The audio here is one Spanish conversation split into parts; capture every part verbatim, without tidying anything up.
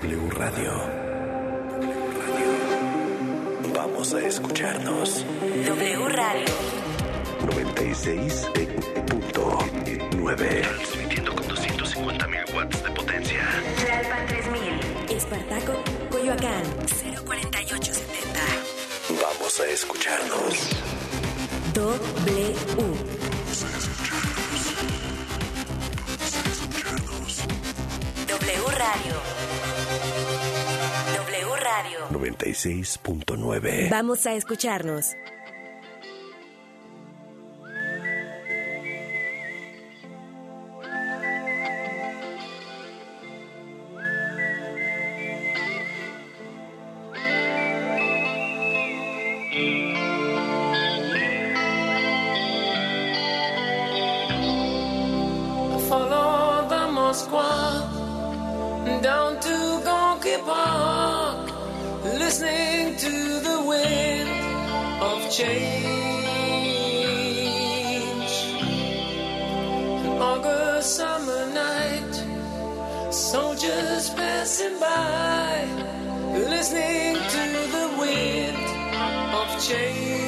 W Radio. W Radio. Vamos a escucharnos. W Radio. noventa y seis punto nueve. Transmitiendo con doscientos cincuenta mil watts de potencia. Tlalpan tres mil. Espartaco, Coyoacán. cero cuarenta y ocho setenta. Vamos a escucharnos. W. W Radio. W Radio. noventa y seis punto nueve. Vamos a escucharnos. Follow the Moskva down to Gonky Park, listening to the wind of change. An August summer night, soldiers passing by, listening to the wind of change.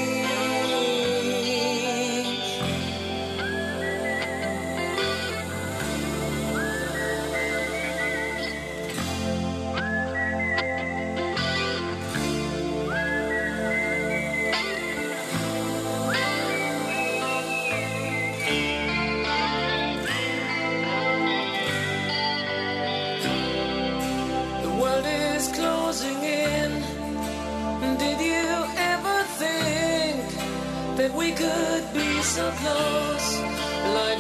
The world is closing in. Did you ever think that we could be so close, like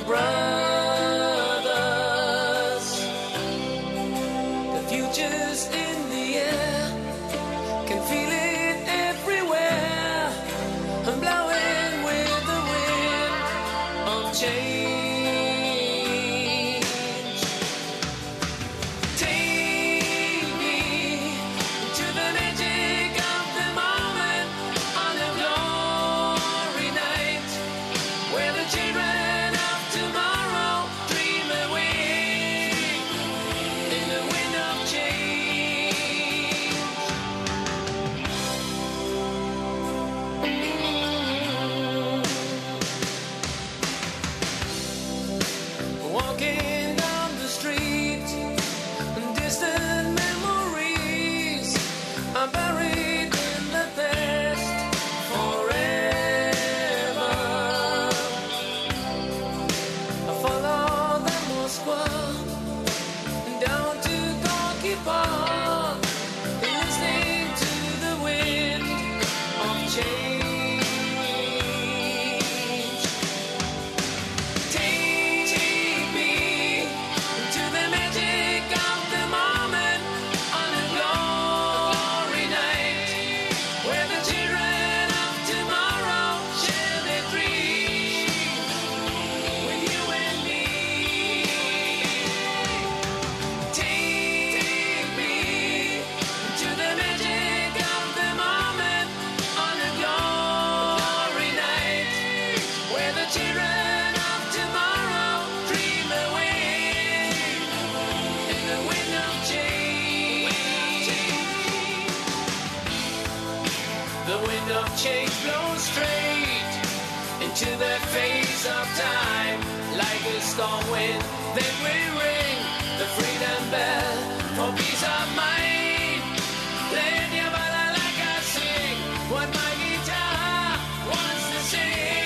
brothers? The future's in the air, can feel it everywhere. I'm blowing with the wind of change. Take me to the magic of the moment on a glory night, where the children of tomorrow dream away in the wind of change. Walking down the street, distant memories are buried in the past forever. I follow the Moskva down to Gorky Park, listening to the wind of change. Take me to the magic of the moment on a glory night, where the children of tomorrow share their dreams with you and me. Take me to the magic of the moment on a glory night, where the children of tomorrow dream away in the wind of change. The wind of change blows straight into the face of time, like a storm wind. Then we ring the freedom bell for peace of mind. Playing your like I sing what my guitar wants to sing.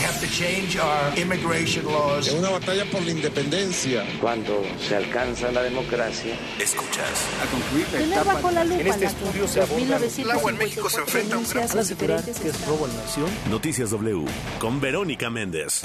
have to change our immigration laws. Es una batalla por la independencia. Cuando se alcanza la democracia, escuchas. A concluir la etapa. Bajo la lupa, en este estudio se aborda. El agua en México se enfrenta a un gran Para asegurar que es robo a la nación. Noticias W con Verónica Méndez.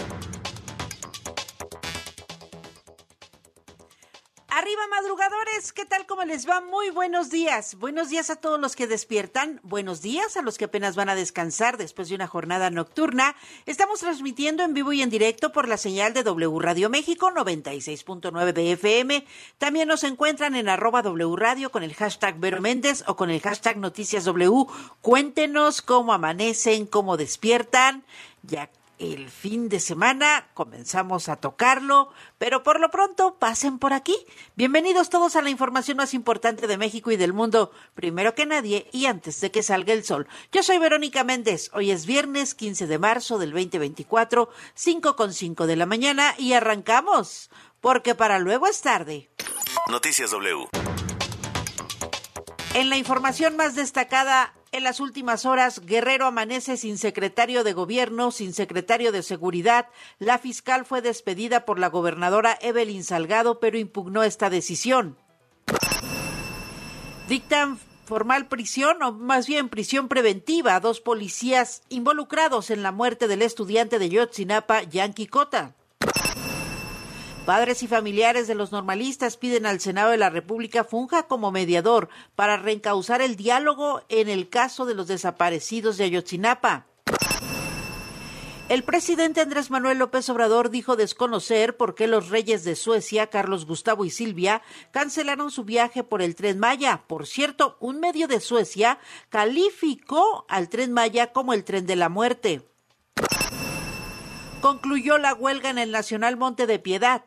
Arriba madrugadores, ¿qué tal? ¿Cómo les va? Muy buenos días. Buenos días a todos los que despiertan. Buenos días a los que apenas van a descansar después de una jornada nocturna. Estamos transmitiendo en vivo y en directo por la señal de W Radio México noventa y seis punto nueve de F M. También nos encuentran en arroba W Radio con el hashtag Vero Méndez o con el hashtag Noticias W. Cuéntenos cómo amanecen, cómo despiertan. Ya el fin de semana comenzamos a tocarlo, pero por lo pronto pasen por aquí. Bienvenidos todos a la información más importante de México y del mundo, primero que nadie y antes de que salga el sol. Yo soy Verónica Méndez, hoy es viernes quince de marzo del veinte veinticuatro, cinco con cinco de la mañana y arrancamos, porque para luego es tarde. Noticias W. En la información más destacada, en las últimas horas, Guerrero amanece sin secretario de Gobierno, sin secretario de Seguridad. La fiscal fue despedida por la gobernadora Evelyn Salgado, pero impugnó esta decisión. Dictan formal prisión, o más bien prisión preventiva, a dos policías involucrados en la muerte del estudiante de Ayotzinapa, Yanqui Cota. Padres y familiares de los normalistas piden al Senado de la República funja como mediador para reencauzar el diálogo en el caso de los desaparecidos de Ayotzinapa. El presidente Andrés Manuel López Obrador dijo desconocer por qué los reyes de Suecia, Carlos Gustavo y Silvia, cancelaron su viaje por el Tren Maya. Por cierto, un medio de Suecia calificó al Tren Maya como el tren de la muerte. Concluyó la huelga en el Nacional Monte de Piedad.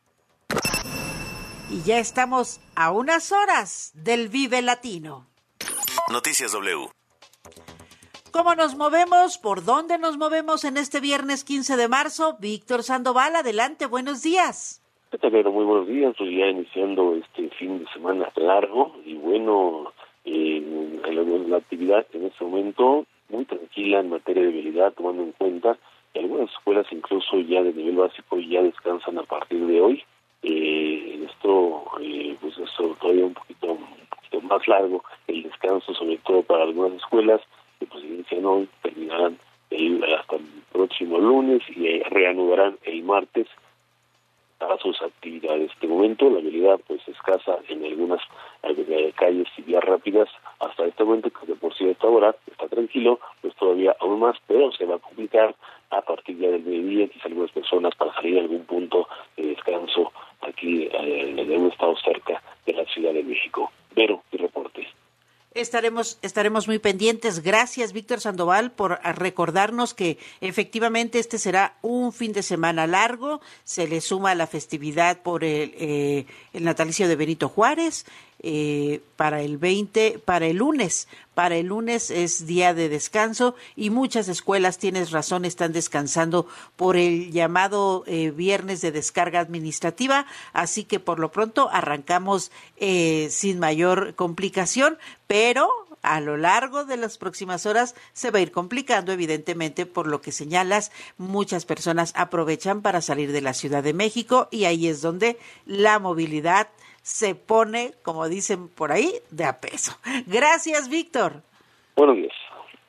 Y ya estamos a unas horas del Vive Latino. Noticias W. ¿Cómo nos movemos? ¿Por dónde nos movemos en este viernes quince de marzo? Víctor Sandoval, adelante, buenos días. ¿Qué tal, Vero? Muy buenos días. Estoy ya iniciando este fin de semana largo y bueno, eh, la, la actividad en este momento muy tranquila en materia de vialidad, tomando en cuenta que algunas escuelas incluso ya de nivel básico ya descansan a partir de hoy. Eh, esto eh, pues es todavía un poquito, un poquito más largo el descanso, sobre todo para algunas escuelas que pues inician hoy, terminarán el, hasta el próximo lunes y eh, reanudarán el martes a sus actividades. De momento la vialidad pues escasa en algunas eh, calles y vías rápidas hasta este momento, que de por sí a esta hora está tranquilo, pues todavía aún más, pero se va a complicar a partir ya del mediodía, quizá algunas personas para salir a algún punto de descanso aquí eh, en un estado cerca de la Ciudad de México. Pero, mi reporte. Estaremos, estaremos muy pendientes. Gracias, Víctor Sandoval, por recordarnos que efectivamente este será un fin de semana largo. Se le suma la festividad por el, eh, el natalicio de Benito Juárez. Eh, para el veinte, para el lunes, para el lunes es día de descanso y muchas escuelas, tienes razón, están descansando por el llamado eh, viernes de descarga administrativa, así que por lo pronto arrancamos eh, sin mayor complicación, pero a lo largo de las próximas horas se va a ir complicando, evidentemente, por lo que señalas, muchas personas aprovechan para salir de la Ciudad de México y ahí es donde la movilidad se pone, como dicen por ahí, de a peso. Gracias, Víctor. Buenos días.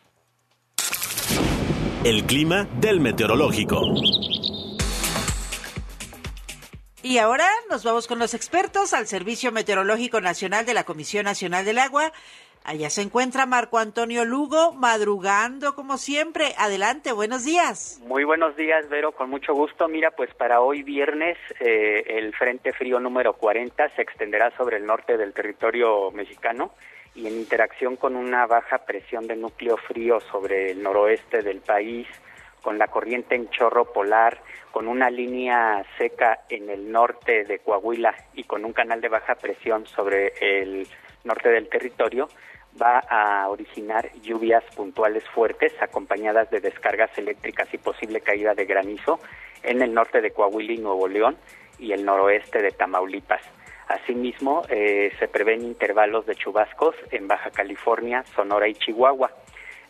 El clima del meteorológico. Y ahora nos vamos con los expertos al Servicio Meteorológico Nacional de la Comisión Nacional del Agua. Allá se encuentra Marco Antonio Lugo, madrugando como siempre. Adelante, buenos días. Muy buenos días, Vero, con mucho gusto. Mira, pues para hoy viernes eh, el Frente Frío número cuarenta se extenderá sobre el norte del territorio mexicano y en interacción con una baja presión de núcleo frío sobre el noroeste del país, con la corriente en chorro polar, con una línea seca en el norte de Coahuila y con un canal de baja presión sobre el norte del territorio, va a originar lluvias puntuales fuertes acompañadas de descargas eléctricas y posible caída de granizo en el norte de Coahuila y Nuevo León y el noroeste de Tamaulipas. Asimismo, eh, se prevén intervalos de chubascos en Baja California, Sonora y Chihuahua.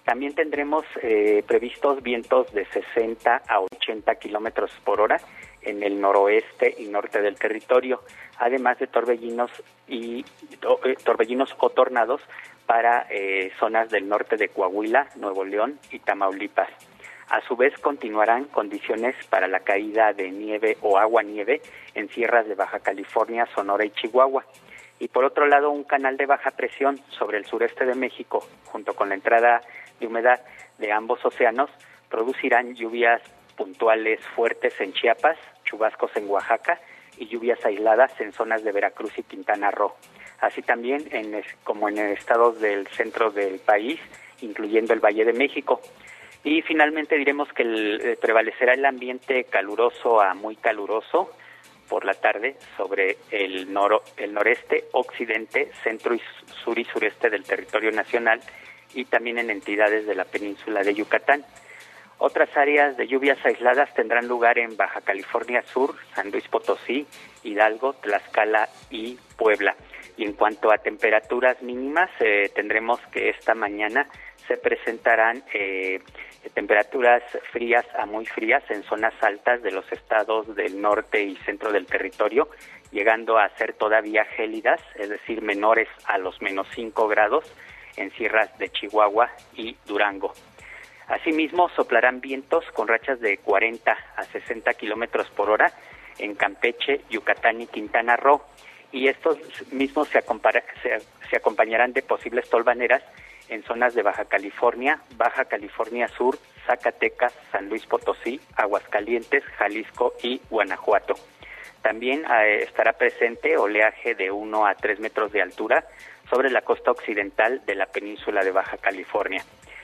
También tendremos eh, previstos vientos de sesenta a ochenta kilómetros por hora en el noroeste y norte del territorio, además de torbellinos y o, eh, torbellinos o tornados para eh, zonas del norte de Coahuila, Nuevo León y Tamaulipas. A su vez, continuarán condiciones para la caída de nieve o aguanieve en sierras de Baja California, Sonora y Chihuahua. Y por otro lado, un canal de baja presión sobre el sureste de México, junto con la entrada de humedad de ambos océanos, producirán lluvias puntuales fuertes en Chiapas, chubascos en Oaxaca y lluvias aisladas en zonas de Veracruz y Quintana Roo. Así también en, como en estados del centro del país, incluyendo el Valle de México. Y finalmente diremos que el, eh, prevalecerá el ambiente caluroso a muy caluroso por la tarde sobre el, noro, el noreste, occidente, centro y sur y sureste del territorio nacional y también en entidades de la península de Yucatán. Otras áreas de lluvias aisladas tendrán lugar en Baja California Sur, San Luis Potosí, Hidalgo, Tlaxcala y Puebla. Y en cuanto a temperaturas mínimas, eh, tendremos que esta mañana se presentarán eh, temperaturas frías a muy frías en zonas altas de los estados del norte y centro del territorio, llegando a ser todavía gélidas, es decir, menores a los menos cinco grados en sierras de Chihuahua y Durango. Asimismo, soplarán vientos con rachas de cuarenta a sesenta kilómetros por hora en Campeche, Yucatán y Quintana Roo, y estos mismos se, se, se acompañarán de posibles tolvaneras en zonas de Baja California, Baja California Sur, Zacatecas, San Luis Potosí, Aguascalientes, Jalisco y Guanajuato. También eh, estará presente oleaje de uno a tres metros de altura sobre la costa occidental de la península de Baja California.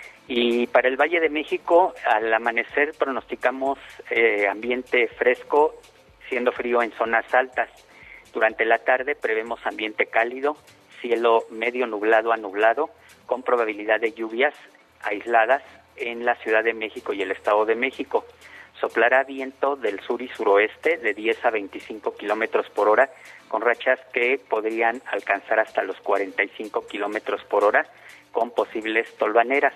Y para el Valle de México, al amanecer pronosticamos eh, ambiente fresco, siendo frío en zonas altas. Durante la tarde prevemos ambiente cálido, cielo medio nublado a nublado, con probabilidad de lluvias aisladas en la Ciudad de México y el Estado de México. Soplará viento del sur y suroeste de diez a veinticinco kilómetros por hora, con rachas que podrían alcanzar hasta los cuarenta y cinco kilómetros por hora, con posibles tolvaneras.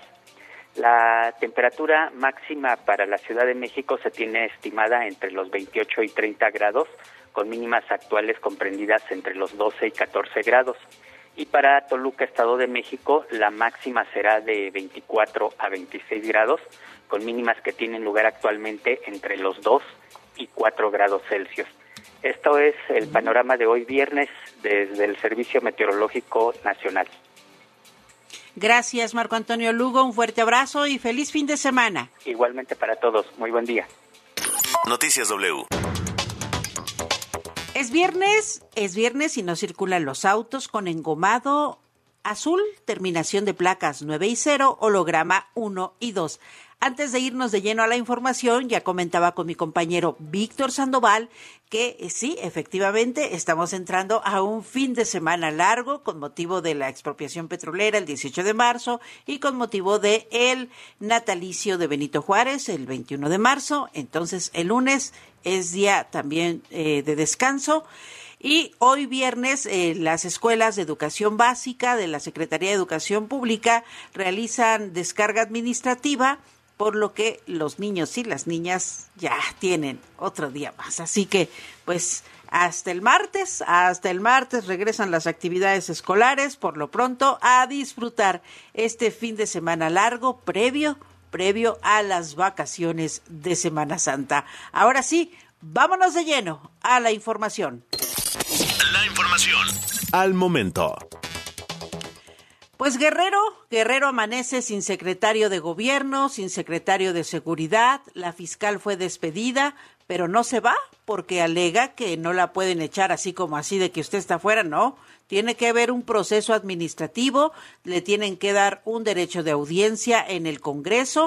La temperatura máxima para la Ciudad de México se tiene estimada entre los veintiocho y treinta grados, con mínimas actuales comprendidas entre los doce y catorce grados. Y para Toluca, Estado de México, la máxima será de veinticuatro a veintiséis grados, con mínimas que tienen lugar actualmente entre los dos y cuatro grados Celsius. Esto es el panorama de hoy viernes desde el Servicio Meteorológico Nacional. Gracias, Marco Antonio Lugo. Un fuerte abrazo y feliz fin de semana. Igualmente para todos. Muy buen día. Noticias W. Es viernes, es viernes y no circulan los autos con engomado azul, terminación de placas nueve y cero, holograma uno y dos. Antes de irnos de lleno a la información, ya comentaba con mi compañero Víctor Sandoval que eh, sí, efectivamente, estamos entrando a un fin de semana largo con motivo de la expropiación petrolera el dieciocho de marzo y con motivo de el natalicio de Benito Juárez el veintiuno de marzo. Entonces, el lunes es día también eh, de descanso. Y hoy viernes eh, las escuelas de educación básica de la Secretaría de Educación Pública realizan descarga administrativa, por lo que los niños y las niñas ya tienen otro día más. Así que, pues, hasta el martes, hasta el martes regresan las actividades escolares. Por lo pronto, a disfrutar este fin de semana largo previo, previo a las vacaciones de Semana Santa. Ahora sí, vámonos de lleno a la información. La información al momento. Pues Guerrero, Guerrero amanece sin secretario de gobierno, sin secretario de seguridad. La fiscal fue despedida, pero no se va porque alega que no la pueden echar así como así de que usted está fuera, no. Tiene que haber un proceso administrativo, le tienen que dar un derecho de audiencia en el Congreso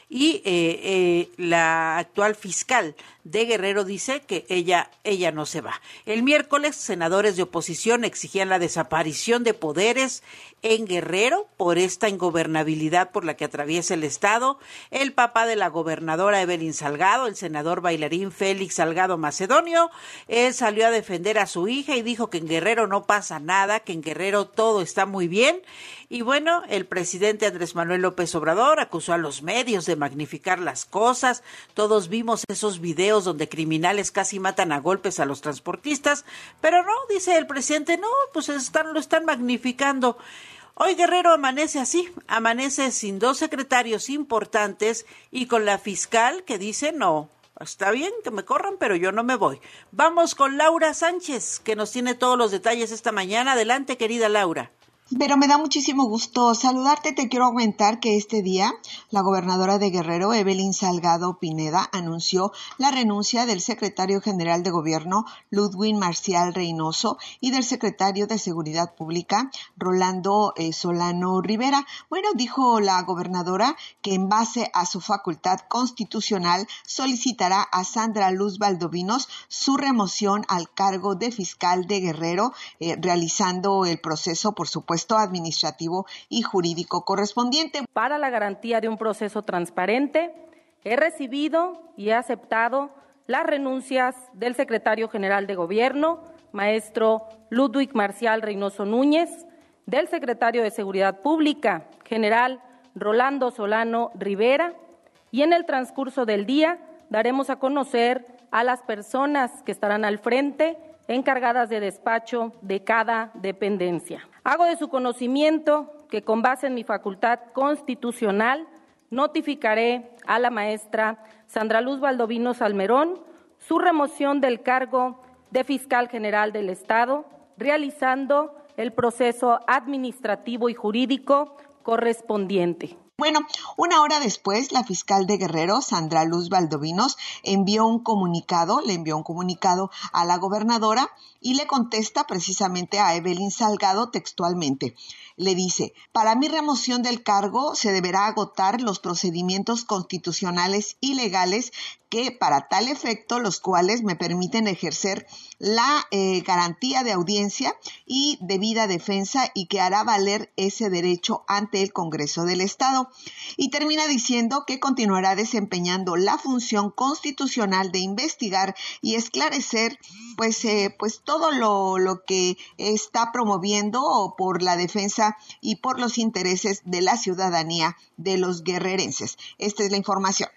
y eh, eh, la actual fiscal de Guerrero dice que ella, ella no se va. El miércoles, senadores de oposición exigían la desaparición de poderes en Guerrero por esta ingobernabilidad por la que atraviesa el estado. El papá de la gobernadora Evelyn Salgado, el senador bailarín Félix Salgado Macedonio, él salió a defender a su hija y dijo que en Guerrero no pasa nada, que en Guerrero todo está muy bien. Y bueno, el presidente Andrés Manuel López Obrador acusó a los medios de magnificar las cosas. Todos vimos esos videos donde criminales casi matan a golpes a los transportistas, pero no, dice el presidente, no, pues están, lo están magnificando. Hoy Guerrero amanece así, amanece sin dos secretarios importantes y con la fiscal que dice no, está bien que me corran, pero yo no me voy. Vamos con Laura Sánchez, que nos tiene todos los detalles esta mañana. Adelante, querida Laura. Pero me da muchísimo gusto saludarte. Te quiero comentar que este día la gobernadora de Guerrero, Evelyn Salgado Pineda, anunció la renuncia del secretario general de gobierno, Ludwig Marcial Reynoso, y del secretario de Seguridad Pública, Rolando eh, Solano Rivera. Bueno, dijo la gobernadora que en base a su facultad constitucional solicitará a Sandra Luz Valdovinos su remoción al cargo de fiscal de Guerrero, eh, realizando el proceso, por supuesto, administrativo y jurídico correspondiente. Para la garantía de un proceso transparente, he recibido y he aceptado las renuncias del secretario general de Gobierno, maestro Ludwig Marcial Reynoso Núñez, del secretario de Seguridad Pública, general Rolando Solano Rivera, y en el transcurso del día daremos a conocer a las personas que estarán al frente encargadas de despacho de cada dependencia. Hago de su conocimiento que con base en mi facultad constitucional notificaré a la maestra Sandra Luz Valdovinos Almerón su remoción del cargo de fiscal general del Estado, realizando el proceso administrativo y jurídico correspondiente. Bueno, una hora después, la fiscal de Guerrero, Sandra Luz Valdovinos, envió un comunicado, le envió un comunicado a la gobernadora y le contesta precisamente a Evelyn Salgado textualmente. Le dice, para mi remoción del cargo se deberá agotar los procedimientos constitucionales y legales que para tal efecto los cuales me permiten ejercer la eh, garantía de audiencia y debida defensa y que hará valer ese derecho ante el Congreso del Estado. Y termina diciendo que continuará desempeñando la función constitucional de investigar y esclarecer pues, eh, pues todo lo, lo que está promoviendo por la defensa y por los intereses de la ciudadanía de los guerrerenses. Esta es la información.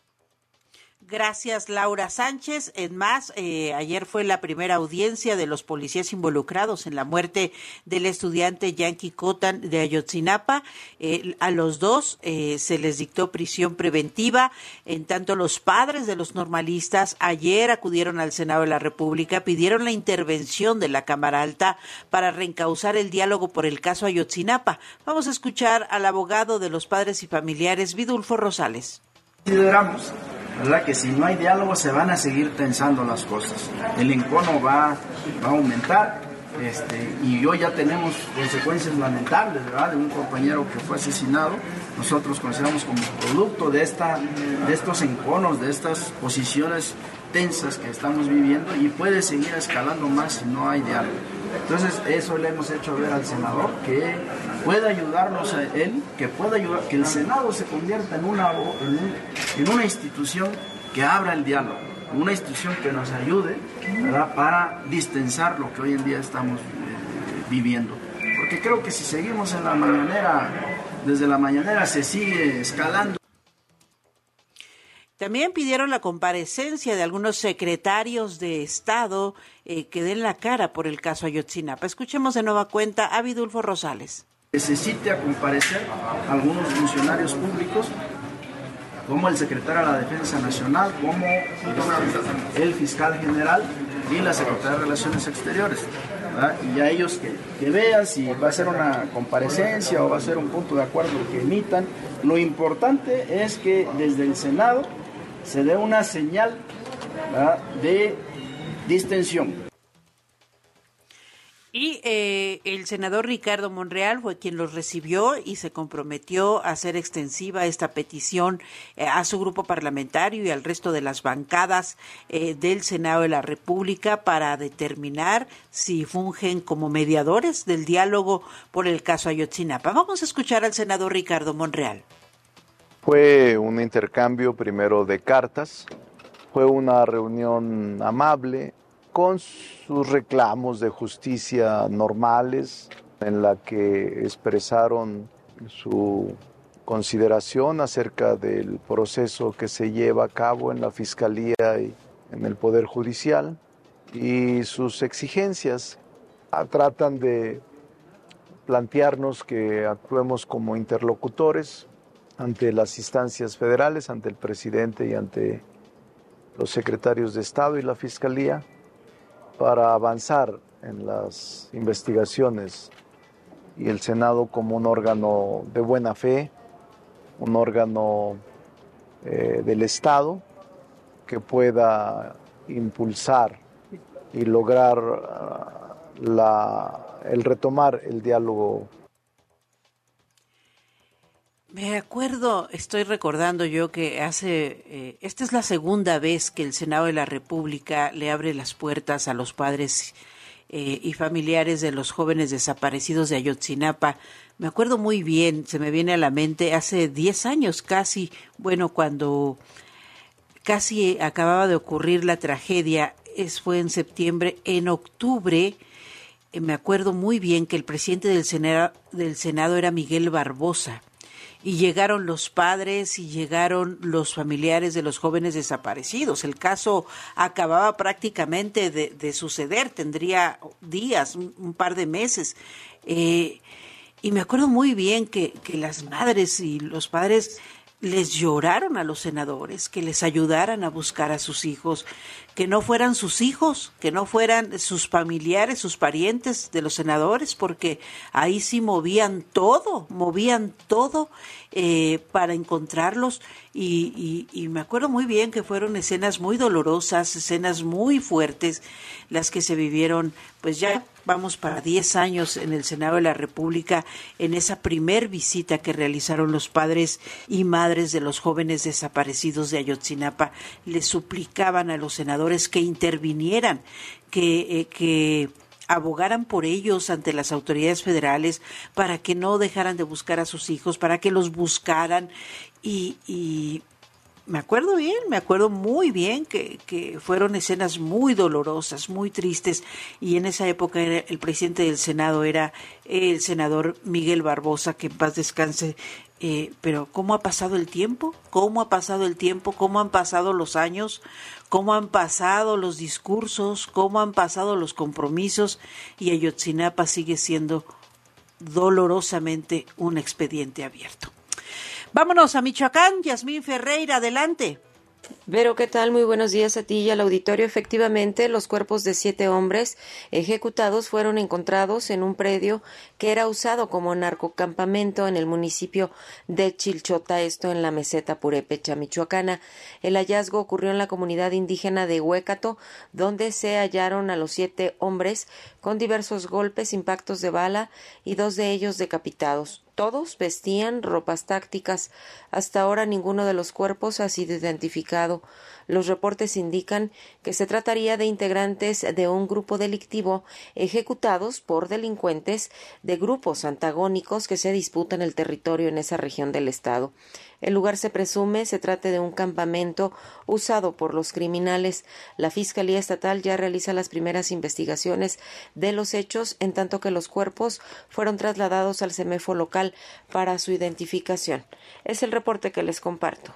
Gracias, Laura Sánchez. En más, eh, ayer fue la primera audiencia de los policías involucrados en la muerte del estudiante Yankee Cotan de Ayotzinapa. Eh, a los dos eh, se les dictó prisión preventiva. En tanto, los padres de los normalistas ayer acudieron al Senado de la República, pidieron la intervención de la Cámara Alta para reencauzar el diálogo por el caso Ayotzinapa. Vamos a escuchar al abogado de los padres y familiares, Vidulfo Rosales. Consideramos, ¿verdad?, que si no hay diálogo se van a seguir tensando las cosas. El encono va, va a aumentar este, y hoy ya tenemos consecuencias lamentables, ¿verdad?, de un compañero que fue asesinado. Nosotros consideramos como producto de, esta, de estos enconos, de estas posiciones tensas que estamos viviendo y puede seguir escalando más si no hay diálogo. Entonces eso le hemos hecho ver al senador, que pueda ayudarnos a él, que pueda ayudar, que el Senado se convierta en una, en, un, en una institución que abra el diálogo, una institución que nos ayude, ¿verdad?, para distensar lo que hoy en día estamos eh, viviendo. Porque creo que si seguimos en la mañanera, desde la mañanera se sigue escalando. También pidieron la comparecencia de algunos secretarios de Estado eh, que den la cara por el caso Ayotzinapa. Escuchemos de nueva cuenta a Vidulfo Rosales. Necesite a comparecer algunos funcionarios públicos, como el secretario de la Defensa Nacional, como el fiscal general y la secretaria de Relaciones Exteriores, ¿verdad? Y a ellos que, que vean si va a ser una comparecencia o va a ser un punto de acuerdo que emitan. Lo importante es que desde el Senado se dé una señal, ¿verdad?, de distensión. Y eh, el senador Ricardo Monreal fue quien los recibió y se comprometió a hacer extensiva esta petición eh, a su grupo parlamentario y al resto de las bancadas eh, del Senado de la República para determinar si fungen como mediadores del diálogo por el caso Ayotzinapa. Vamos a escuchar al senador Ricardo Monreal. Fue un intercambio primero de cartas, fue una reunión amable, con sus reclamos de justicia normales, en la que expresaron su consideración acerca del proceso que se lleva a cabo en la Fiscalía y en el Poder Judicial y sus exigencias. Tratan de plantearnos que actuemos como interlocutores ante las instancias federales, ante el presidente y ante los secretarios de Estado y la Fiscalía, para avanzar en las investigaciones y el Senado como un órgano de buena fe, un órgano eh, del Estado que pueda impulsar y lograr uh, la, el retomar el diálogo. Me acuerdo, estoy recordando yo que hace, eh, esta es la segunda vez que el Senado de la República le abre las puertas a los padres eh, y familiares de los jóvenes desaparecidos de Ayotzinapa. Me acuerdo muy bien, se me viene a la mente, hace diez años casi, bueno, cuando casi acababa de ocurrir la tragedia, es, fue en septiembre, en octubre, eh, me acuerdo muy bien que el presidente del Senado, del Senado era Miguel Barbosa. Y llegaron los padres y llegaron los familiares de los jóvenes desaparecidos. El caso acababa prácticamente de, de suceder, tendría días, un, un par de meses. Eh, y me acuerdo muy bien que, que las madres y los padres les lloraron a los senadores, que les ayudaran a buscar a sus hijos, que no fueran sus hijos, que no fueran sus familiares, sus parientes de los senadores, porque ahí sí movían todo, movían todo eh, para encontrarlos. Y, y, y me acuerdo muy bien que fueron escenas muy dolorosas, escenas muy fuertes, las que se vivieron, pues ya vamos para diez años en el Senado de la República, en esa primer visita que realizaron los padres y madres de los jóvenes desaparecidos de Ayotzinapa. Les suplicaban a los senadores que intervinieran, que, eh, que abogaran por ellos ante las autoridades federales para que no dejaran de buscar a sus hijos, para que los buscaran. Y, y me acuerdo bien, me acuerdo muy bien que, que fueron escenas muy dolorosas, muy tristes, y en esa época era, el presidente del Senado era el senador Miguel Barbosa, que en paz descanse. Eh, pero ¿cómo ha pasado el tiempo? ¿Cómo ha pasado el tiempo? ¿Cómo han pasado los años? ¿Cómo han pasado los discursos? ¿Cómo han pasado los compromisos? Y Ayotzinapa sigue siendo dolorosamente un expediente abierto. Vámonos a Michoacán. Yasmín Ferreira, adelante. Vero, ¿qué tal? Muy buenos días a ti y al auditorio. Efectivamente, los cuerpos de siete hombres ejecutados fueron encontrados en un predio que era usado como narcocampamento en el municipio de Chilchota, esto en la meseta purépecha michoacana. El hallazgo ocurrió en la comunidad indígena de Huécato, donde se hallaron a los siete hombres con diversos golpes, impactos de bala y dos de ellos decapitados. Todos vestían ropas tácticas. Hasta ahora ninguno de los cuerpos ha sido identificado. Los reportes indican que se trataría de integrantes de un grupo delictivo ejecutados por delincuentes de grupos antagónicos que se disputan el territorio en esa región del estado. El lugar se presume se trate de un campamento usado por los criminales. La Fiscalía Estatal ya realiza las primeras investigaciones de los hechos, en tanto que los cuerpos fueron trasladados al CEMEFO local para su identificación. Es el reporte que les comparto.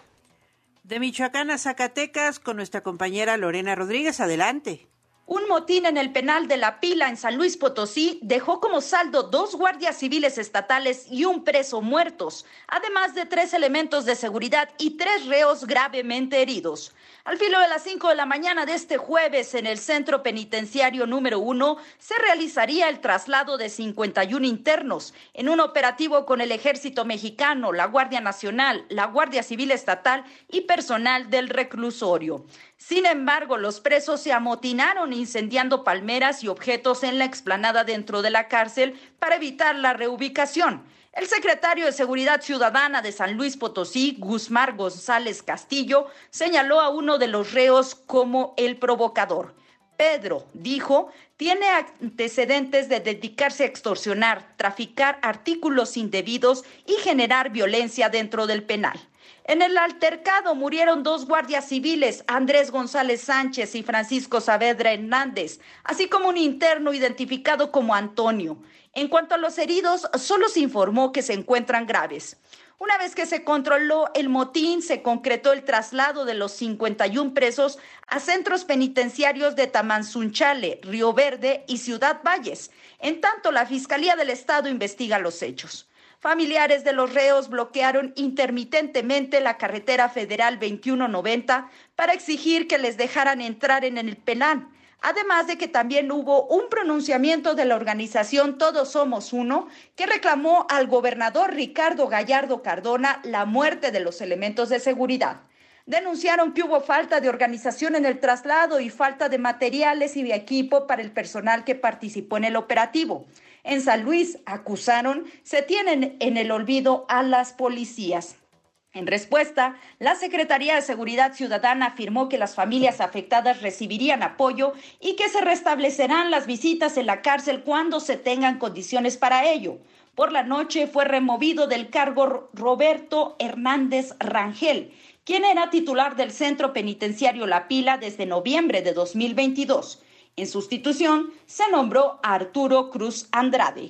De Michoacán a Zacatecas con nuestra compañera Lorena Rodríguez. Adelante. Un motín en el penal de La Pila en San Luis Potosí dejó como saldo dos guardias civiles estatales y un preso muertos, además de tres elementos de seguridad y tres reos gravemente heridos. Al filo de las cinco de la mañana de este jueves, en el Centro Penitenciario número uno, se realizaría el traslado de cincuenta y uno internos en un operativo con el Ejército Mexicano, la Guardia Nacional, la Guardia Civil Estatal y personal del reclusorio. Sin embargo, los presos se amotinaron incendiando palmeras y objetos en la explanada dentro de la cárcel para evitar la reubicación. El secretario de Seguridad Ciudadana de San Luis Potosí, Guzmán González Castillo, señaló a uno de los reos como el provocador. Pedro, dijo, tiene antecedentes de dedicarse a extorsionar, traficar artículos indebidos y generar violencia dentro del penal. En el altercado murieron dos guardias civiles, Andrés González Sánchez y Francisco Saavedra Hernández, así como un interno identificado como Antonio. En cuanto a los heridos, solo se informó que se encuentran graves. Una vez que se controló el motín, se concretó el traslado de los cincuenta y uno presos a centros penitenciarios de Tamanzunchale, Río Verde y Ciudad Valles. En tanto, la Fiscalía del Estado investiga los hechos. Familiares de los reos bloquearon intermitentemente la carretera federal veintiuno noventa para exigir que les dejaran entrar en el penal. Además de que también hubo un pronunciamiento de la organización Todos Somos Uno que reclamó al gobernador Ricardo Gallardo Cardona la muerte de los elementos de seguridad. Denunciaron que hubo falta de organización en el traslado y falta de materiales y de equipo para el personal que participó en el operativo. En San Luis, acusaron, se tienen en el olvido a las policías. En respuesta, la Secretaría de Seguridad Ciudadana afirmó que las familias afectadas recibirían apoyo y que se restablecerán las visitas en la cárcel cuando se tengan condiciones para ello. Por la noche fue removido del cargo Roberto Hernández Rangel, quien era titular del Centro Penitenciario La Pila desde noviembre de dos mil veintidós. En sustitución, se nombró a Arturo Cruz Andrade.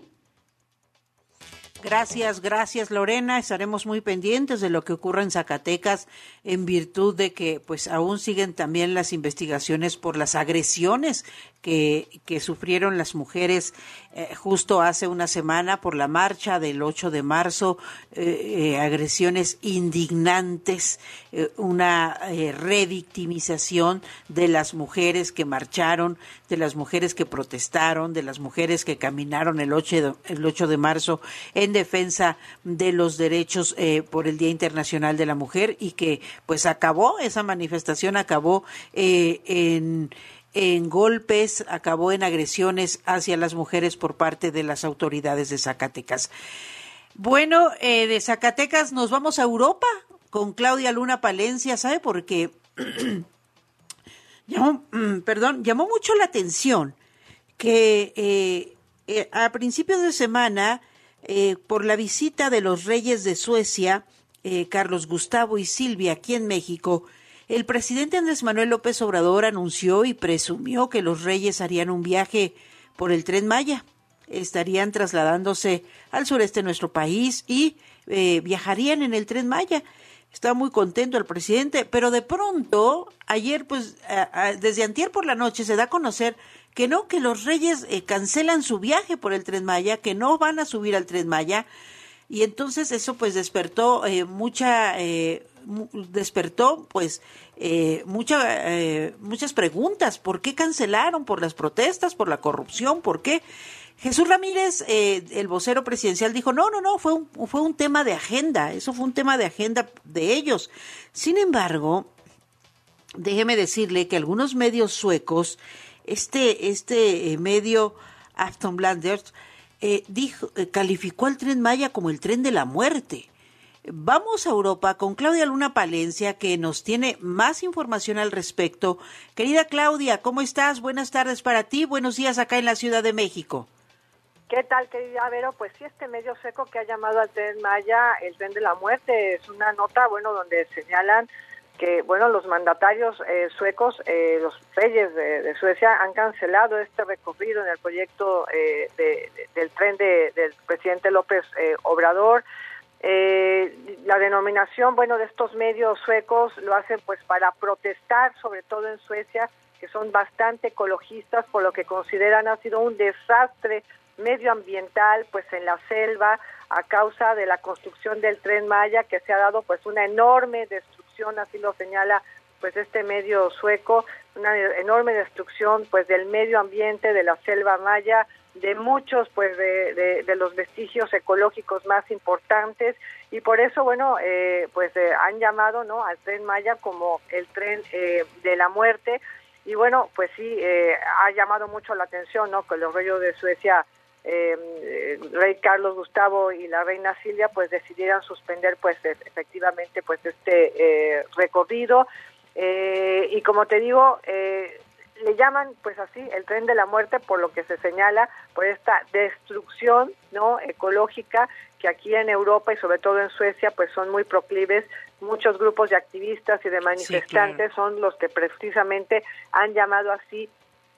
Gracias, gracias Lorena. Estaremos muy pendientes de lo que ocurra en Zacatecas en virtud de que pues aún siguen también las investigaciones por las agresiones que, que sufrieron las mujeres eh, justo hace una semana por la marcha del ocho de marzo, eh, eh, agresiones indignantes, eh, una eh, revictimización de las mujeres que marcharon, de las mujeres que protestaron, de las mujeres que caminaron el ocho de, el ocho de marzo en defensa de los derechos eh, por el Día Internacional de la Mujer y que pues acabó, esa manifestación acabó eh, en, en golpes, acabó en agresiones hacia las mujeres por parte de las autoridades de Zacatecas. Bueno, eh, de Zacatecas nos vamos a Europa con Claudia Luna Palencia, ¿sabe? Porque llamó, perdón, llamó mucho la atención que eh, eh, a principios de semana Eh, por la visita de los reyes de Suecia, eh, Carlos Gustavo y Silvia, aquí en México, el presidente Andrés Manuel López Obrador anunció y presumió que los reyes harían un viaje por el Tren Maya. Estarían trasladándose al sureste de nuestro país y eh, viajarían en el Tren Maya. Estaba muy contento el presidente, pero de pronto, ayer, pues, a, a, desde antier por la noche se da a conocer que no, que los reyes eh, cancelan su viaje por el Tren Maya, que no van a subir al Tren Maya, y entonces eso pues despertó eh, mucha, eh, despertó pues eh, mucha, eh, muchas preguntas. ¿Por qué cancelaron? ¿Por las protestas? ¿Por la corrupción? ¿Por qué? Jesús Ramírez, eh, el vocero presidencial, dijo, no, no, no, fue un, fue un tema de agenda, eso fue un tema de agenda de ellos. Sin embargo, déjeme decirle que algunos medios suecos, este, este eh, medio Aftonbladet, eh, dijo, eh, calificó al Tren Maya como el tren de la muerte. Vamos a Europa con Claudia Luna Palencia, que nos tiene más información al respecto. Querida Claudia, ¿cómo estás? Buenas tardes para ti, buenos días acá en la Ciudad de México. ¿Qué tal, querida Vero? Pues sí, este medio sueco que ha llamado al Tren Maya el tren de la muerte es una nota, bueno, donde señalan que, bueno, los mandatarios eh, suecos, eh, los reyes de, de Suecia han cancelado este recorrido en el proyecto eh, de, de, del tren de, del presidente López eh, Obrador. Eh, la denominación, bueno, de estos medios suecos lo hacen pues para protestar, sobre todo en Suecia, que son bastante ecologistas, por lo que consideran ha sido un desastre medioambiental pues en la selva a causa de la construcción del Tren Maya, que se ha dado pues una enorme destrucción, así lo señala pues este medio sueco, una enorme destrucción pues del medio ambiente, de la selva maya, de muchos pues de, de, de los vestigios ecológicos más importantes, y por eso bueno eh, pues eh, han llamado no al Tren Maya como el tren eh, de la muerte. Y bueno pues sí eh, ha llamado mucho la atención no que los reyes de Suecia, eh, eh, rey Carlos Gustavo y la reina Silvia, pues decidieran suspender pues efectivamente pues este eh, recorrido, eh, y como te digo eh, le llaman pues así el tren de la muerte por lo que se señala por esta destrucción no ecológica que aquí en Europa y sobre todo en Suecia pues son muy proclives. Muchos grupos de activistas y de manifestantes sí, claro. son los que precisamente han llamado así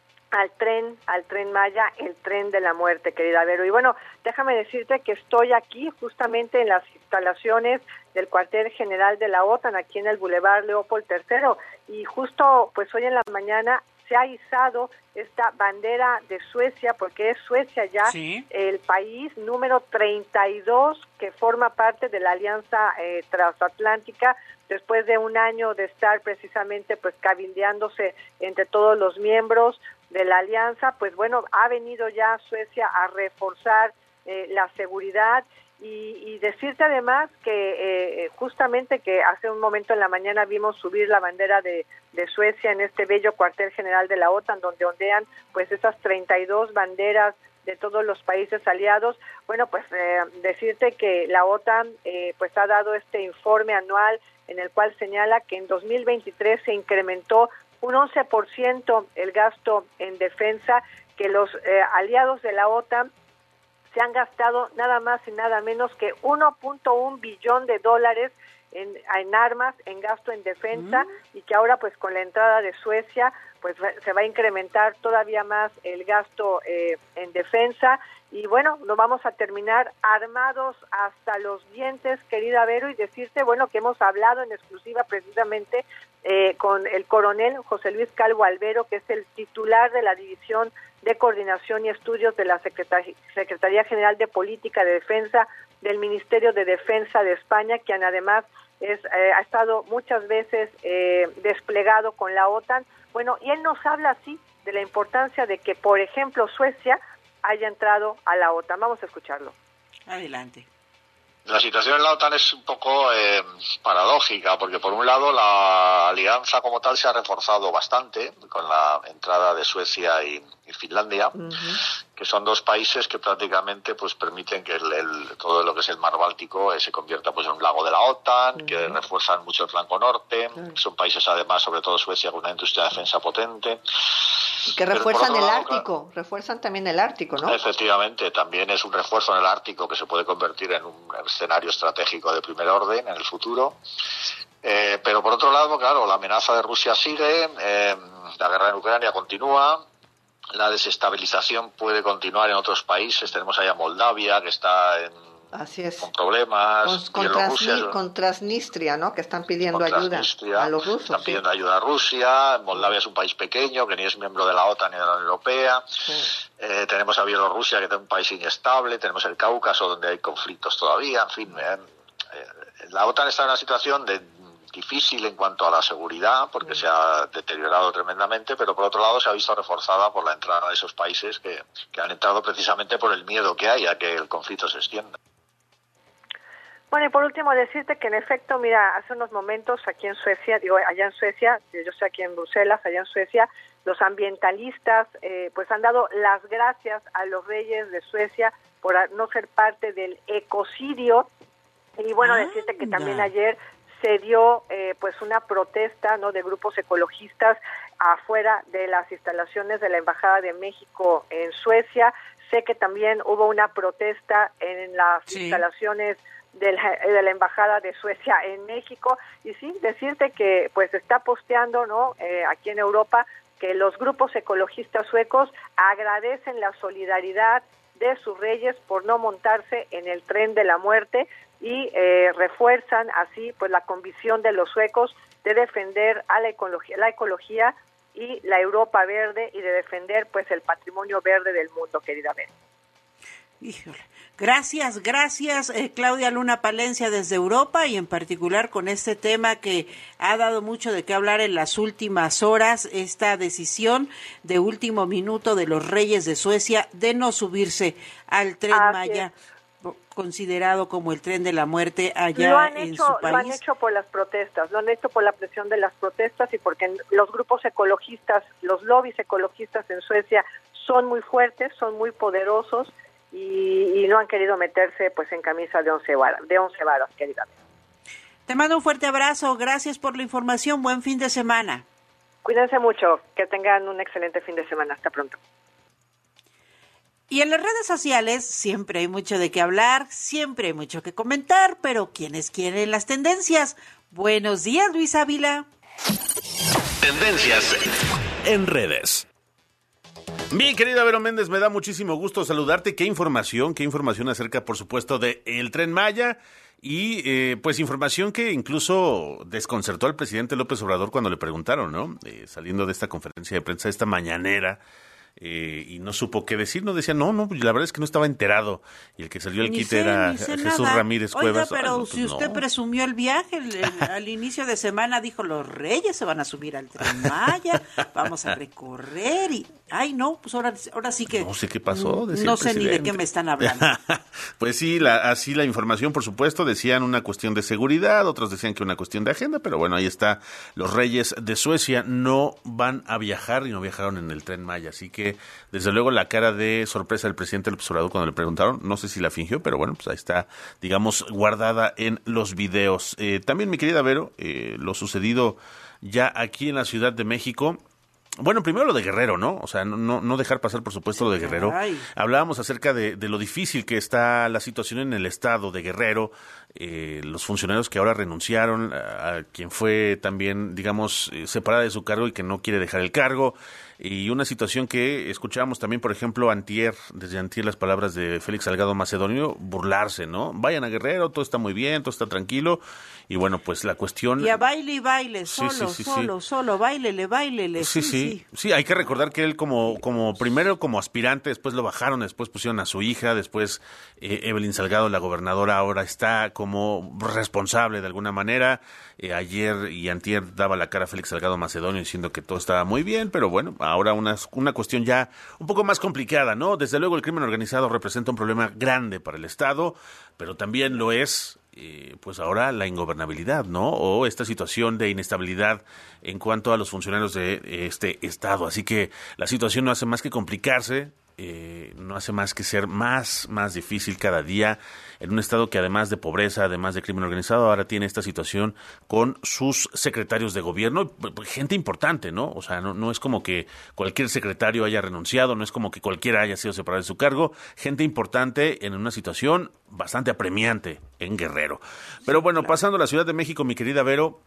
al tren, al Tren Maya, el tren de la muerte, querida Vero. Y bueno, déjame decirte que estoy aquí justamente en las instalaciones del cuartel general de la OTAN, aquí en el Boulevard Leopold tercero, y justo pues hoy en la mañana se ha izado esta bandera de Suecia, porque es Suecia ya sí. el país número treinta y dos que forma parte de la Alianza eh, Transatlántica, después de un año de estar precisamente pues cabildeándose entre todos los miembros de la alianza, pues bueno, ha venido ya Suecia a reforzar eh, la seguridad y, y decirte además que eh, justamente que hace un momento en la mañana vimos subir la bandera de, de Suecia en este bello cuartel general de la OTAN, donde ondean pues esas treinta y dos banderas de todos los países aliados. Bueno, pues eh, decirte que la OTAN eh, pues ha dado este informe anual en el cual señala que en dos mil veintitrés se incrementó un once por ciento el gasto en defensa, que los eh, aliados de la OTAN se han gastado nada más y nada menos que uno punto uno billón de dólares en, en armas, en gasto en defensa, mm. y que ahora pues con la entrada de Suecia pues se va a incrementar todavía más el gasto eh, en defensa. Y bueno, nos vamos a terminar armados hasta los dientes, querida Vero, y decirte, bueno, que hemos hablado en exclusiva precisamente eh, con el coronel José Luis Calvo Albero, que es el titular de la División de Coordinación y Estudios de la Secretaría, Secretaría General de Política de Defensa del Ministerio de Defensa de España, quien además es, eh, ha estado muchas veces eh, desplegado con la OTAN. Bueno, y él nos habla así de la importancia de que, por ejemplo, Suecia haya entrado a la OTAN. Vamos a escucharlo. Adelante. La situación en la OTAN es un poco eh, paradójica, porque por un lado la alianza como tal se ha reforzado bastante con la entrada de Suecia y, y Finlandia, uh-huh. que son dos países que prácticamente pues permiten que el, el, todo lo que es el mar Báltico eh, se convierta pues en un lago de la OTAN, uh-huh. que refuerzan mucho el flanco norte, uh-huh. son países además, sobre todo Suecia, con una industria de defensa potente. Y que refuerzan el lado, Ártico, refuerzan también el Ártico, ¿no? Efectivamente, también es un refuerzo en el Ártico que se puede convertir en un escenario estratégico de primer orden en el futuro. Eh, pero por otro lado, claro, la amenaza de Rusia sigue, eh, la guerra en Ucrania continúa, la desestabilización puede continuar en otros países. Tenemos ahí a Moldavia, que está en Así es. con problemas. Con, con, Transni- con Transnistria, ¿no? Que están pidiendo ayuda a los rusos. Están pidiendo sí. ayuda a Rusia. Moldavia es un país pequeño, que ni es miembro de la OTAN ni de la Unión Europea. Sí. Eh, tenemos a Bielorrusia, que es un país inestable. Tenemos el Cáucaso, donde hay conflictos todavía. En fin, eh, eh, la OTAN está en una situación de difícil en cuanto a la seguridad, porque sí. se ha deteriorado tremendamente, pero por otro lado se ha visto reforzada por la entrada de esos países que, que han entrado precisamente por el miedo que hay a que el conflicto se extienda. Bueno, y por último decirte que en efecto, mira, hace unos momentos aquí en Suecia, digo, allá en Suecia, yo estoy aquí en Bruselas, allá en Suecia, los ambientalistas eh, pues han dado las gracias a los reyes de Suecia por no ser parte del ecocidio. Y bueno, ah, decirte que también ya. ayer se dio eh, pues una protesta, ¿no?, de grupos ecologistas afuera de las instalaciones de la Embajada de México en Suecia. Sé que también hubo una protesta en las sí. instalaciones de la, de la Embajada de Suecia en México. Y sí, decirte que pues está posteando, ¿no?, eh, aquí en Europa, que los grupos ecologistas suecos agradecen la solidaridad de sus reyes por no montarse en el tren de la muerte y eh, refuerzan así pues la convicción de los suecos de defender a la ecología, la ecología y la Europa verde, y de defender pues el patrimonio verde del mundo, querida Ben. Híjole. Gracias, gracias eh, Claudia Luna Palencia desde Europa y en particular con este tema que ha dado mucho de qué hablar en las últimas horas, esta decisión de último minuto de los reyes de Suecia de no subirse al Tren Así Maya, es. considerado como el tren de la muerte allá lo han en hecho, su país. Lo han hecho por las protestas, lo han hecho por la presión de las protestas y porque los grupos ecologistas, los lobbies ecologistas en Suecia son muy fuertes, son muy poderosos. Y, y no han querido meterse pues en camisa de once varas, de once varas, querida. Te mando un fuerte abrazo, gracias por la información, buen fin de semana. Cuídense mucho, que tengan un excelente fin de semana, hasta pronto. Y en las redes sociales siempre hay mucho de qué hablar, siempre hay mucho que comentar, pero ¿quiénes quieren las tendencias? Buenos días, Luis Ávila. Tendencias en redes. Mi querida Vero Méndez, me da muchísimo gusto saludarte. ¿Qué información? ¿Qué información acerca, por supuesto, de el Tren Maya? Y, eh, pues, información que incluso desconcertó al presidente López Obrador cuando le preguntaron, ¿no? Eh, saliendo de esta conferencia de prensa, esta mañanera, eh, y no supo qué decir. No decía, no, no, la verdad es que no estaba enterado. Y el que salió al quite era Jesús nada. Ramírez Oiga, Cuevas. pero Ay, no, pues si usted no. presumió el viaje, el, el, al inicio de semana dijo, los reyes se van a subir al Tren Maya, vamos a recorrer y... Ay, no, pues ahora, ahora sí que... No sé qué pasó. No sé ni de qué me están hablando. Pues sí, la, así la información, por supuesto, decían una cuestión de seguridad, otros decían que una cuestión de agenda, pero bueno, ahí está. Los reyes de Suecia no van a viajar y no viajaron en el Tren Maya, así que desde luego la cara de sorpresa del presidente López Obrador cuando le preguntaron, no sé si la fingió, pero bueno, pues ahí está, digamos, guardada en los videos. Eh, también, mi querida Vero, eh, lo sucedido ya aquí en la Ciudad de México. Bueno, primero lo de Guerrero, ¿no? O sea, no, no dejar pasar, por supuesto, lo de Guerrero. Ay. Hablábamos acerca de, de lo difícil que está la situación en el estado de Guerrero, eh, los funcionarios que ahora renunciaron, a, a quien fue también, digamos, eh, separada de su cargo y que no quiere dejar el cargo, y una situación que escuchábamos también, por ejemplo, antier, desde antier las palabras de Félix Salgado Macedonio, burlarse, ¿no? Vayan a Guerrero, todo está muy bien, todo está tranquilo, y bueno, pues la cuestión... Y a baile y baile, solo, sí, sí, sí, solo, sí. solo, bailele, bailele. Sí, sí, sí, sí, hay que recordar que él como, como primero como aspirante, después lo bajaron, después pusieron a su hija, después eh, Evelyn Salgado, la gobernadora, ahora está como responsable de alguna manera. Eh, ayer y antier daba la cara a Félix Salgado Macedonio diciendo que todo estaba muy bien, pero bueno, ahora una, una cuestión ya un poco más complicada, ¿no? Desde luego el crimen organizado representa un problema grande para el Estado, pero también lo es, eh, pues ahora la ingobernabilidad, ¿no? O esta situación de inestabilidad en cuanto a los funcionarios de este Estado. Así que la situación no hace más que complicarse. Eh, no hace más que ser más, más difícil cada día en un estado que además de pobreza, además de crimen organizado, ahora tiene esta situación con sus secretarios de gobierno, gente importante, ¿no? O sea, no, no es como que cualquier secretario haya renunciado, no es como que cualquiera haya sido separado de su cargo, gente importante en una situación bastante apremiante en Guerrero. Pero bueno, pasando a la Ciudad de México, mi querida Vero,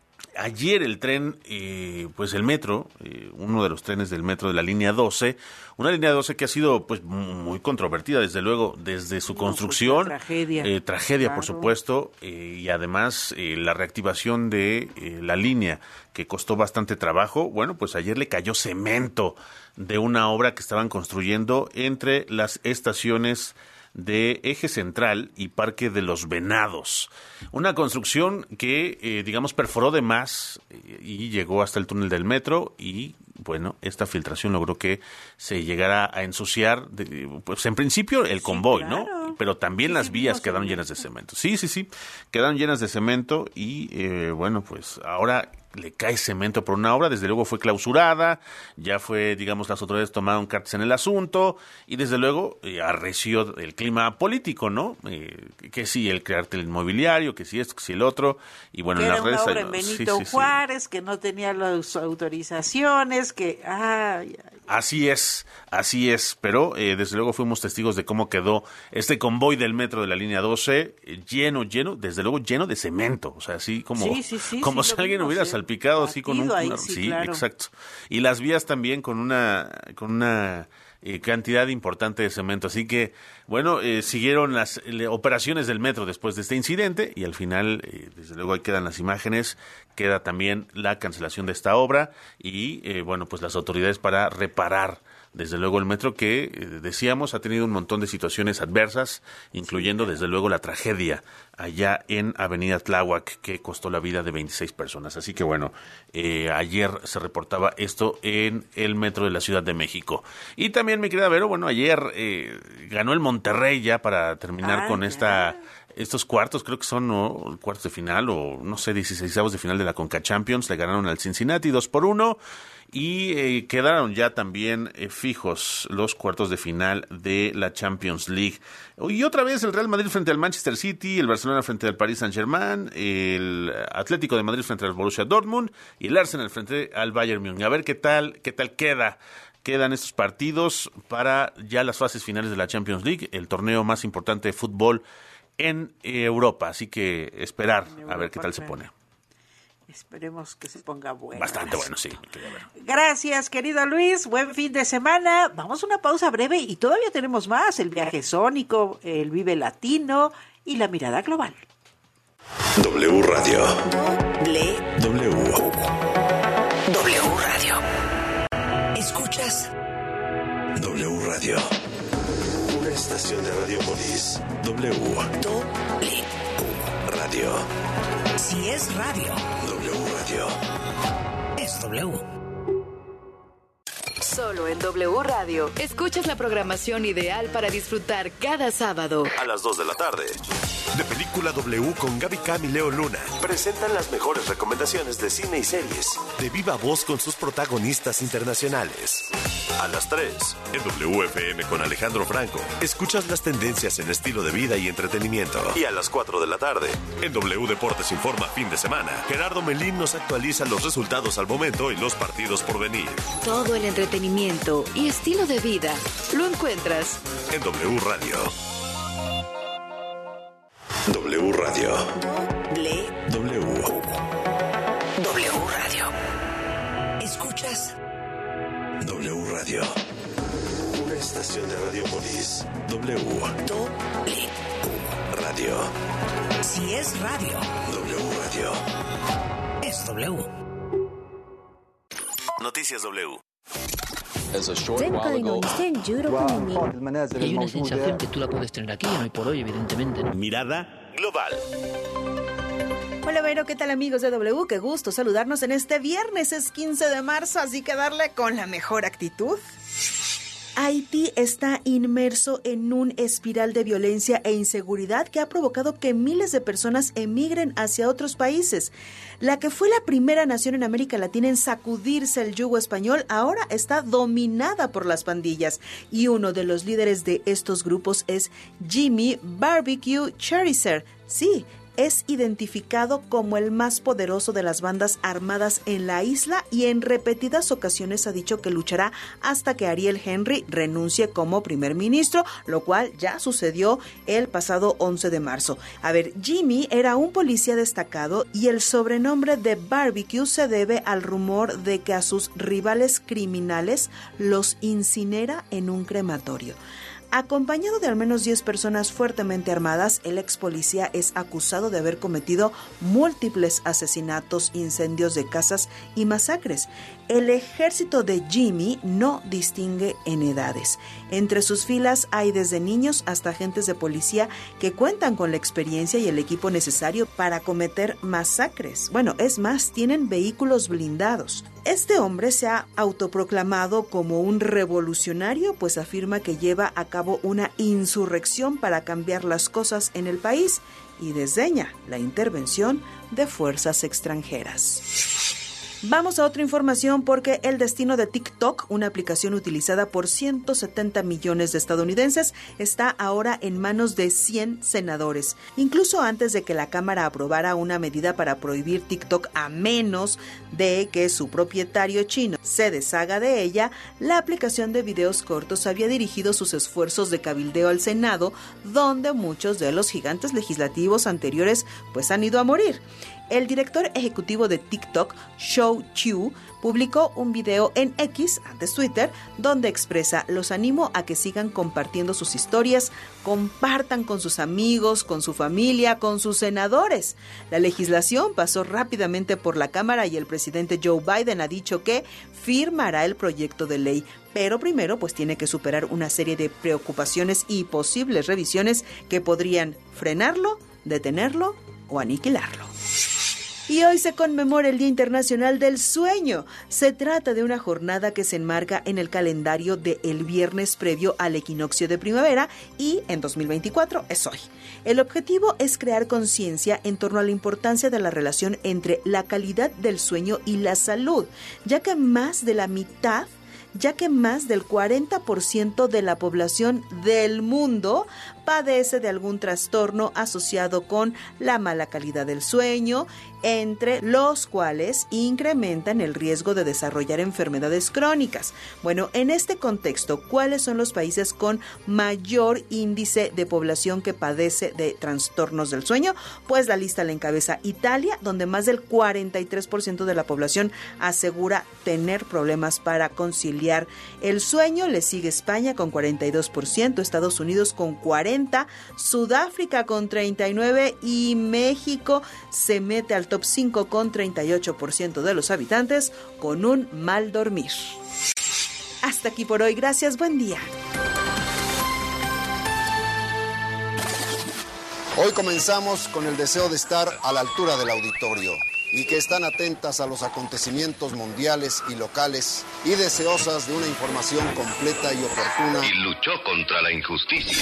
ayer el tren, eh, pues el metro, eh, uno de los trenes del metro de la línea doce, una línea doce que ha sido pues muy controvertida, desde luego, desde su no, construcción. Pues, tragedia. Eh, tragedia, claro. por supuesto, eh, y además eh, la reactivación de eh, la línea, que costó bastante trabajo. Bueno, pues ayer le cayó cemento de una obra que estaban construyendo entre las estaciones de Eje Central y Parque de los Venados. Una construcción que, eh, digamos, perforó de más eh, y llegó hasta el túnel del metro y, bueno, esta filtración logró que se llegara a ensuciar, de, pues en principio el convoy, sí, claro. ¿no? Pero también sí, las vías quedaron cemento. llenas de cemento. Sí, sí, sí, quedaron llenas de cemento y, eh, bueno, pues ahora le cae cemento por una obra, desde luego fue clausurada, ya fue, digamos, las autoridades tomaron cartas en el asunto y desde luego eh, arreció el clima político, ¿no? Eh, que sí, el crearte el inmobiliario, que sí esto, que sí el otro, y bueno, que en las redes... Era una obra en Benito sí, sí, Juárez, sí. que no tenía las autorizaciones, que... Ay, ay. Así es, así es, pero eh, desde luego fuimos testigos de cómo quedó este convoy del metro de la línea doce, eh, lleno, lleno, desde luego lleno de cemento, o sea, así como, sí, sí, sí, como sí, si alguien hubiera sí. salpicado así con un... Ahí, una, sí, sí claro. exacto. Y las vías también con una... con una Eh, cantidad importante de cemento, así que bueno, eh, siguieron las eh, operaciones del metro después de este incidente y al final, eh, desde luego ahí quedan las imágenes, queda también la cancelación de esta obra y, eh, bueno, pues las autoridades para reparar desde luego el metro que, eh, decíamos, ha tenido un montón de situaciones adversas, incluyendo desde luego la tragedia allá en Avenida Tláhuac, que costó la vida de veintiséis personas. Así que bueno, eh, ayer se reportaba esto en el metro de la Ciudad de México. Y también, mi querida Vero, bueno, ayer eh, ganó el Monterrey ya para terminar ah, con ya. esta... Estos cuartos, creo que son ¿no? cuartos de final o no sé, dieciseisavos de final de la Conca Champions, le ganaron al Cincinnati dos por uno y eh, quedaron ya también eh, fijos los cuartos de final de la Champions League. Y otra vez el Real Madrid frente al Manchester City, el Barcelona frente al Paris Saint-Germain, el Atlético de Madrid frente al Borussia Dortmund y el Arsenal frente al Bayern Múnich. A ver qué tal, qué tal queda. Quedan estos partidos para ya las fases finales de la Champions League, el torneo más importante de fútbol en Europa, así que esperar a ver qué tal se pone. Esperemos que se ponga bueno. Bastante bueno, sí. Gracias, querido Luis. Buen fin de semana. Vamos a una pausa breve y todavía tenemos más. El viaje sónico, el Vive Latino y la mirada global. W Radio. W. W. W Radio. ¿Escuchas? W Radio. Una estación de Radiopolis. W. W. Radio. Si es radio. W Radio. Es W. Solo en W Radio escuchas la programación ideal para disfrutar cada sábado. A las dos de la tarde. De Película W con Gaby Cam y Leo Luna. Presentan las mejores recomendaciones de cine y series. De viva voz con sus protagonistas internacionales. A las tres. En W F M con Alejandro Franco. Escuchas las tendencias en estilo de vida y entretenimiento. Y a las cuatro de la tarde. En W Deportes Informa fin de semana. Gerardo Melín nos actualiza los resultados al momento y los partidos por venir. Todo el entretenimiento y estilo de vida lo encuentras en W Radio. W Radio. W. W. W Radio. ¿Escuchas? W Radio. Una estación de Radiopolis. W. W. Radio. Si es radio. W Radio. Es W. Noticias W. Hay una sensación que tú la puedes tener aquí, no hoy por hoy, evidentemente. Mirada global. Hola, Vero, ¿qué tal, amigos de W? Qué gusto saludarnos en este viernes, es quince de marzo, así que darle con la mejor actitud. Haití está inmerso en un espiral de violencia e inseguridad que ha provocado que miles de personas emigren hacia otros países. La que fue la primera nación en América Latina en sacudirse el yugo español ahora está dominada por las pandillas. Y uno de los líderes de estos grupos es Jimmy Barbecue Cheriser. Sí, es identificado como el más poderoso de las bandas armadas en la isla y en repetidas ocasiones ha dicho que luchará hasta que Ariel Henry renuncie como primer ministro, lo cual ya sucedió el pasado once de marzo. A ver, Jimmy era un policía destacado y el sobrenombre de Barbecue se debe al rumor de que a sus rivales criminales los incinera en un crematorio. Acompañado de al menos diez personas fuertemente armadas, el ex policía es acusado de haber cometido múltiples asesinatos, incendios de casas y masacres. El ejército de Jimmy no distingue en edades. Entre sus filas hay desde niños hasta agentes de policía que cuentan con la experiencia y el equipo necesario para cometer masacres. Bueno, es más, tienen vehículos blindados. Este hombre se ha autoproclamado como un revolucionario, pues afirma que lleva a cabo una insurrección para cambiar las cosas en el país y desdeña la intervención de fuerzas extranjeras. Vamos a otra información porque el destino de TikTok, una aplicación utilizada por ciento setenta millones de estadounidenses, está ahora en manos de cien senadores. Incluso antes de que la Cámara aprobara una medida para prohibir TikTok a menos de que su propietario chino se deshaga de ella, la aplicación de videos cortos había dirigido sus esfuerzos de cabildeo al Senado, donde muchos de los gigantes legislativos anteriores pues han ido a morir. El director ejecutivo de TikTok, Shou Chew, publicó un video en X, antes Twitter, donde expresa: los animo a que sigan compartiendo sus historias, compartan con sus amigos, con su familia, con sus senadores. La legislación pasó rápidamente por la Cámara y el presidente Joe Biden ha dicho que firmará el proyecto de ley, pero primero pues tiene que superar una serie de preocupaciones y posibles revisiones que podrían frenarlo, detenerlo o aniquilarlo. Y hoy se conmemora el Día Internacional del Sueño. Se trata de una jornada que se enmarca en el calendario del viernes previo al equinoccio de primavera y en dos mil veinticuatro es hoy. El objetivo es crear conciencia en torno a la importancia de la relación entre la calidad del sueño y la salud, ya que más de la mitad ya que más del cuarenta por ciento de la población del mundo padece de algún trastorno asociado con la mala calidad del sueño, entre los cuales incrementan el riesgo de desarrollar enfermedades crónicas. Bueno, en este contexto, ¿cuáles son los países con mayor índice de población que padece de trastornos del sueño? Pues la lista la encabeza Italia, donde más del cuarenta y tres por ciento de la población asegura tener problemas para conciliar el sueño. Le sigue España con cuarenta y dos por ciento, Estados Unidos con cuarenta por ciento, Sudáfrica con treinta y nueve por ciento y México se mete al top cinco con treinta y ocho por ciento de los habitantes con un mal dormir. Hasta aquí por hoy, gracias, buen día. Hoy comenzamos con el deseo de estar a la altura del auditorio y que están atentas a los acontecimientos mundiales y locales y deseosas de una información completa y oportuna. Y luchó contra la injusticia.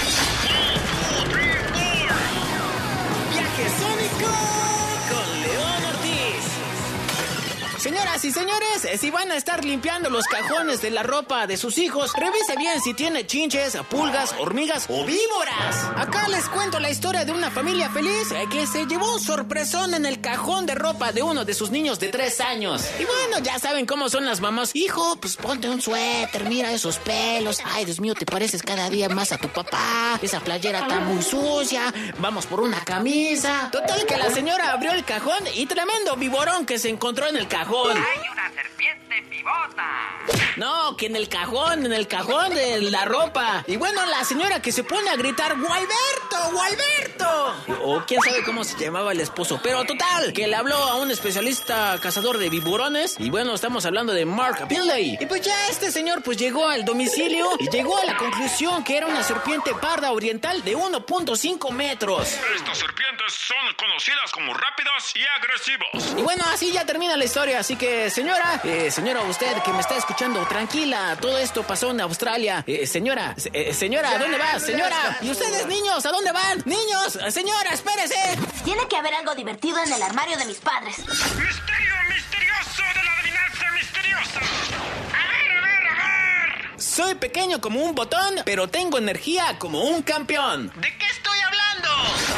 Viaje Sónico con León Ortiz. Señoras y señores, si van a estar limpiando los cajones de la ropa de sus hijos, revise bien si tiene chinches, pulgas, hormigas o víboras. Acá les cuento la historia de una familia feliz que se llevó un sorpresón en el cajón de ropa de uno de sus niños de tres años. Y bueno, ya saben cómo son las mamás. Hijo, pues ponte un suéter, mira esos pelos. Ay, Dios mío, te pareces cada día más a tu papá. Esa playera está muy sucia. Vamos por una camisa. Total que la señora abrió el cajón y tremendo viborón que se encontró en el cajón. ¡Hay una serpiente pivota! No, que en el cajón, en el cajón de la ropa. Y bueno, la señora que se pone a gritar ¡Gualberto! ¡Gualberto! O quién sabe cómo se llamaba el esposo. Pero total, que le habló a un especialista cazador de viburones. Y bueno, estamos hablando de Mark Billey. Y pues ya este señor pues llegó al domicilio y llegó a la conclusión que era una serpiente parda oriental de uno punto cinco metros. Estas serpientes son conocidas como rápidas y agresivas. Y bueno, así ya termina la historia. Así que, señora, eh, señora, usted que me está escuchando, tranquila, todo esto pasó en Australia. Eh, señora, eh, señora, ¿a dónde va? Señora, ¿y ustedes, niños, a dónde van? Niños, señora, espérese. Tiene que haber algo divertido en el armario de mis padres. ¡Misterio misterioso de la adivinanza misteriosa! A ver, a ver, a ver. Soy pequeño como un botón, pero tengo energía como un campeón. ¿De qué estoy hablando?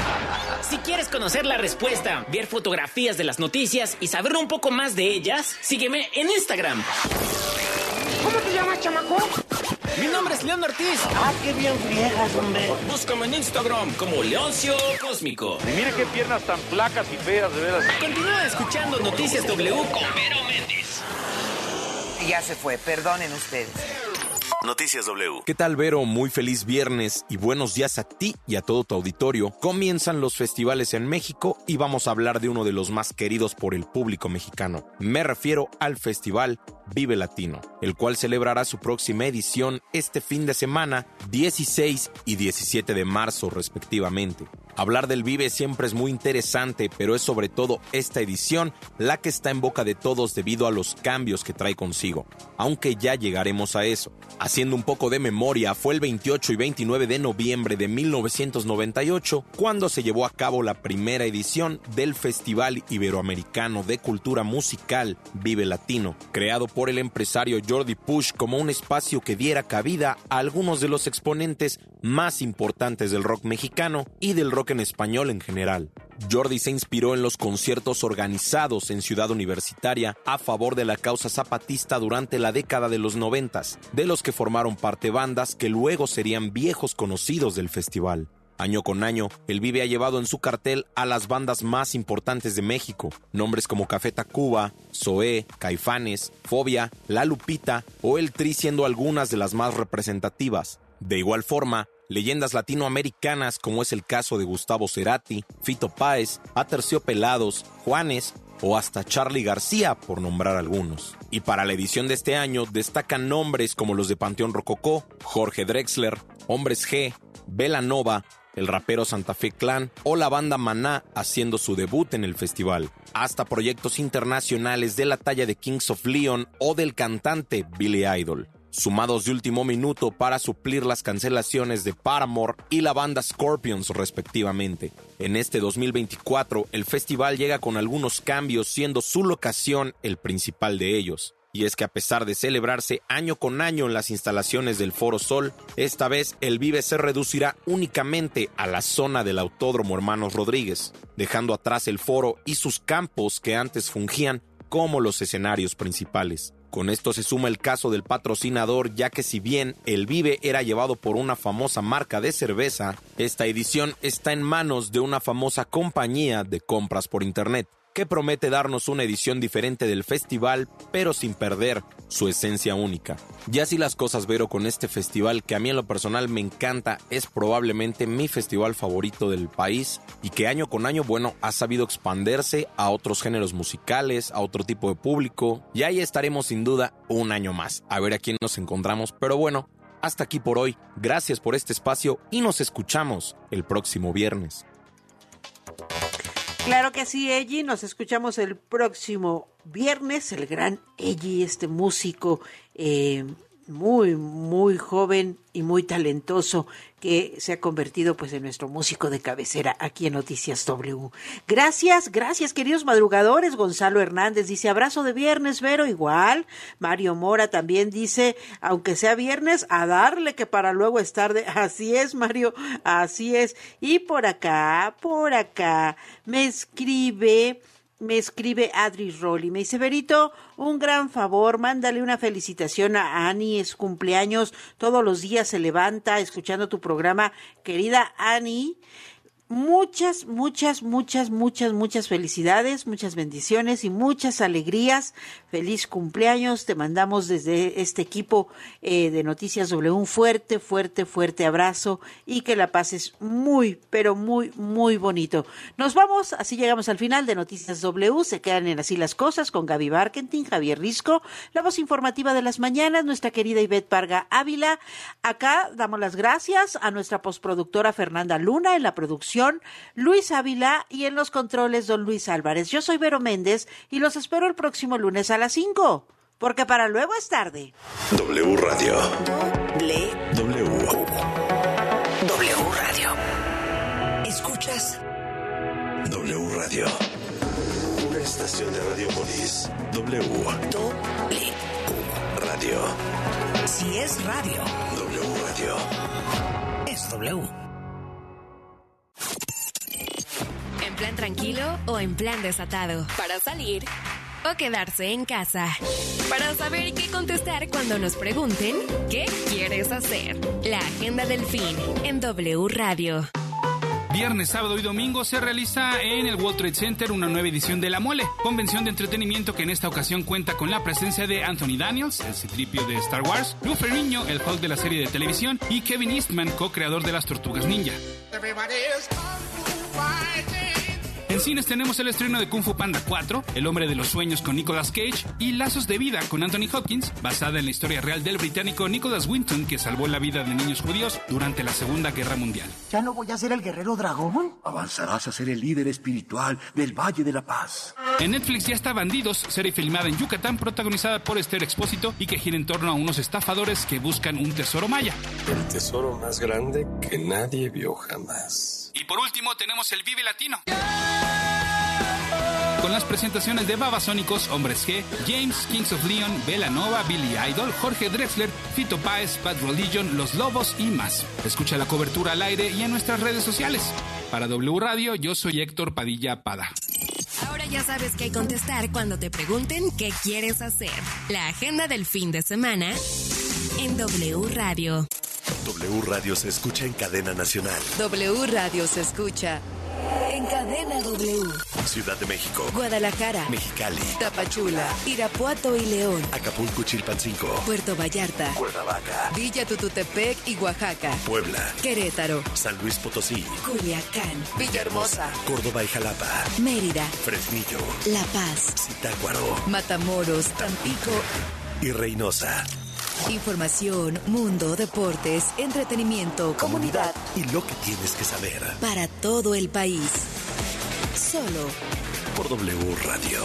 Si quieres conocer la respuesta, ver fotografías de las noticias y saber un poco más de ellas, sígueme en Instagram. ¿Cómo te llamas, chamaco? Mi nombre es León Ortiz. Ah, qué bien friegas, hombre. Búscame en Instagram como Leoncio Cósmico. Y mire qué piernas tan flacas y feas, de veras. Continúa escuchando Noticias W con Vero Méndez. Ya se fue, perdonen ustedes. Noticias W. ¿Qué tal, Vero? Muy feliz viernes y buenos días a ti y a todo tu auditorio. Comienzan los festivales en México y vamos a hablar de uno de los más queridos por el público mexicano. Me refiero al Festival Vive Latino, el cual celebrará su próxima edición este fin de semana, dieciséis y diecisiete de marzo respectivamente. Hablar del Vive siempre es muy interesante, pero es sobre todo esta edición la que está en boca de todos debido a los cambios que trae consigo, aunque ya llegaremos a eso. Haciendo un poco de memoria, fue el veintiocho y veintinueve de noviembre de mil novecientos noventa y ocho cuando se llevó a cabo la primera edición del Festival Iberoamericano de Cultura Musical Vive Latino, creado por el empresario Jordi Puig como un espacio que diera cabida a algunos de los exponentes más importantes del rock mexicano y del rock en español en general. Jordi se inspiró en los conciertos organizados en Ciudad Universitaria a favor de la causa zapatista durante la década de los noventas, de los que formaron parte bandas que luego serían viejos conocidos del festival. Año con año, el Vive ha llevado en su cartel a las bandas más importantes de México, nombres como Café Tacuba, Zoé, Caifanes, Fobia, La Lupita o El Tri siendo algunas de las más representativas. De igual forma, leyendas latinoamericanas como es el caso de Gustavo Cerati, Fito Páez, Aterciopelados, Juanes o hasta Charly García, por nombrar algunos. Y para la edición de este año destacan nombres como los de Panteón Rococó, Jorge Drexler, Hombres G, Belanova, el rapero Santa Fe Clan o la banda Maná haciendo su debut en el festival, hasta proyectos internacionales de la talla de Kings of Leon o del cantante Billy Idol, sumados de último minuto para suplir las cancelaciones de Paramore y la banda Scorpions respectivamente. En este dos mil veinticuatro, el festival llega con algunos cambios, siendo su locación el principal de ellos. Y es que a pesar de celebrarse año con año en las instalaciones del Foro Sol, esta vez el Vive se reducirá únicamente a la zona del Autódromo Hermanos Rodríguez, dejando atrás el foro y sus campos que antes fungían como los escenarios principales. Con esto se suma el caso del patrocinador, ya que si bien el Vive era llevado por una famosa marca de cerveza, esta edición está en manos de una famosa compañía de compras por internet, que promete darnos una edición diferente del festival, pero sin perder su esencia única. Y así las cosas, Vero, con este festival que a mí en lo personal me encanta, es probablemente mi festival favorito del país y que año con año, bueno, ha sabido expandirse a otros géneros musicales, a otro tipo de público, y ahí estaremos sin duda un año más, a ver a quién nos encontramos, pero bueno, hasta aquí por hoy, gracias por este espacio y nos escuchamos el próximo viernes. Claro que sí, Eji, nos escuchamos el próximo viernes, el gran Eji, este músico eh, muy, muy joven y muy talentoso que se ha convertido pues en nuestro músico de cabecera aquí en Noticias W. Gracias, gracias queridos madrugadores. Gonzalo Hernández dice, abrazo de viernes, Vero, igual. Mario Mora también dice, aunque sea viernes, a darle que para luego es tarde. Así es, Mario, así es. Y por acá, por acá, me escribe... Me escribe Adri Rolli, me dice, Verito, un gran favor, mándale una felicitación a Ani, es cumpleaños, todos los días se levanta escuchando tu programa, querida Ani. Muchas, muchas, muchas, muchas, muchas felicidades, muchas bendiciones y muchas alegrías. Feliz cumpleaños. Te mandamos desde este equipo eh, de Noticias W un fuerte, fuerte, fuerte abrazo y que la pases muy, pero muy, muy bonito. Nos vamos, así llegamos al final de Noticias W. Se quedan en Así las Cosas con Gaby Barkentin, Javier Risco, la voz informativa de las mañanas, nuestra querida Ivette Parga Ávila. Acá damos las gracias a nuestra postproductora Fernanda Luna en la producción, Luis Ávila y en los controles don Luis Álvarez. Yo soy Vero Méndez y los espero el próximo lunes a las cinco, porque para luego es tarde. W Radio. W. W. W Radio. ¿Escuchas? W Radio. Una estación de Radiopolis. W. W. Radio. Si es radio. W Radio. Es W. ¿En plan tranquilo o en plan desatado? Para salir o quedarse en casa. Para saber qué contestar cuando nos pregunten ¿qué quieres hacer? La agenda del fin en W Radio. Viernes, sábado y domingo se realiza en el World Trade Center una nueva edición de La Mole, convención de entretenimiento que en esta ocasión cuenta con la presencia de Anthony Daniels, el citripio de Star Wars, Lou Ferrigno, el Hulk de la serie de televisión, y Kevin Eastman, co-creador de las Tortugas Ninja. En cines tenemos el estreno de Kung Fu Panda cuatro, El hombre de los sueños con Nicolas Cage y Lazos de vida con Anthony Hopkins, basada en la historia real del británico Nicholas Winton, que salvó la vida de niños judíos durante la Segunda Guerra Mundial. ¿Ya no voy a ser el guerrero dragón? Avanzarás a ser el líder espiritual del Valle de la Paz. En Netflix ya está Bandidos, serie filmada en Yucatán, protagonizada por Esther Expósito y que gira en torno a unos estafadores que buscan un tesoro maya. El tesoro más grande que nadie vio jamás. Y por último tenemos el Vive Latino, con las presentaciones de Babasónicos, Hombres G, James, Kings of Leon, Belanova, Billy Idol, Jorge Drexler, Fito Páez, Bad Religion, Los Lobos y más. Escucha la cobertura al aire y en nuestras redes sociales. Para W Radio, yo soy Héctor Padilla Pada. Ahora ya sabes qué contestar cuando te pregunten qué quieres hacer. La agenda del fin de semana en W Radio. W Radio se escucha en cadena nacional. W Radio se escucha en cadena W. Ciudad de México, Guadalajara, Mexicali, Tapachula, Irapuato y León, Acapulco, Chilpancingo, Puerto Vallarta, Cuernavaca, Villa Tututepec y Oaxaca, Puebla, Querétaro, San Luis Potosí, Culiacán, Villahermosa, Córdoba y Jalapa, Mérida, Fresnillo, La Paz, Zitácuaro, Matamoros, Tampico y Reynosa. Información, mundo, deportes, entretenimiento, comunidad y lo que tienes que saber para todo el país. Solo por W Radio.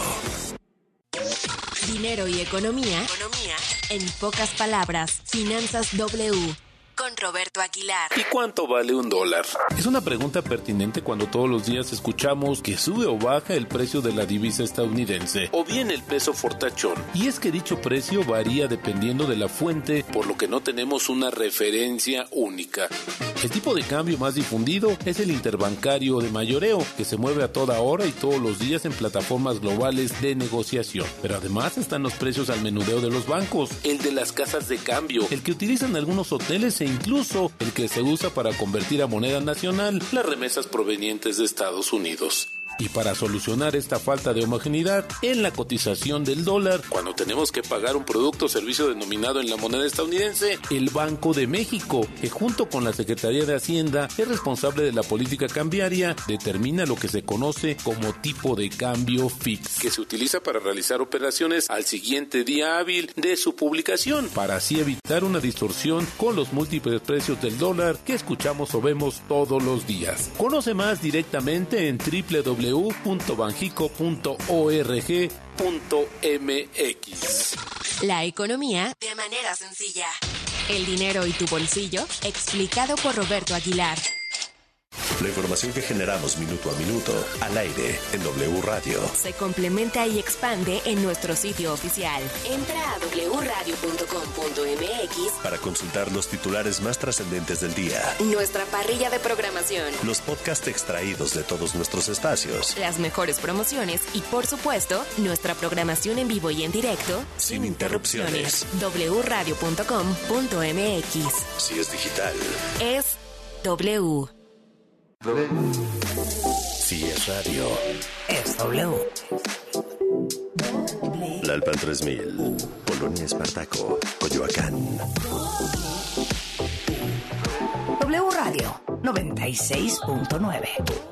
Dinero y economía. Economía. En pocas palabras, Finanzas W. Con Roberto Aguilar. ¿Y cuánto vale un dólar? Es una pregunta pertinente cuando todos los días escuchamos que sube o baja el precio de la divisa estadounidense o bien el peso fortachón. Y es que dicho precio varía dependiendo de la fuente, por lo que no tenemos una referencia única. El tipo de cambio más difundido es el interbancario de mayoreo, que se mueve a toda hora y todos los días en plataformas globales de negociación. Pero además están los precios al menudeo de los bancos, el de las casas de cambio, el que utilizan algunos hoteles e incluso el que se usa para convertir a moneda nacional las remesas provenientes de Estados Unidos. Y para solucionar esta falta de homogeneidad en la cotización del dólar, cuando tenemos que pagar un producto o servicio denominado en la moneda estadounidense, el Banco de México, que junto con la Secretaría de Hacienda es responsable de la política cambiaria, determina lo que se conoce como tipo de cambio fix, que se utiliza para realizar operaciones al siguiente día hábil de su publicación, para así evitar una distorsión con los múltiples precios del dólar que escuchamos o vemos todos los días. Conoce más directamente en doble u doble u doble u punto banjico punto org punto m x. La economía de manera sencilla. El dinero y tu bolsillo, explicado por Roberto Aguilar. La información que generamos minuto a minuto al aire en W Radio se complementa y expande en nuestro sitio oficial. Entra a doble u radio punto com punto m x para consultar los titulares más trascendentes del día, nuestra parrilla de programación, los podcasts extraídos de todos nuestros espacios, las mejores promociones y, por supuesto, nuestra programación en vivo y en directo sin, sin interrupciones. doble u radio punto com punto m x. Si es digital, es W. Si es radio, es W. La Alpan tres mil, Polonia Espartaco, Coyoacán. W Radio noventa y seis punto nueve.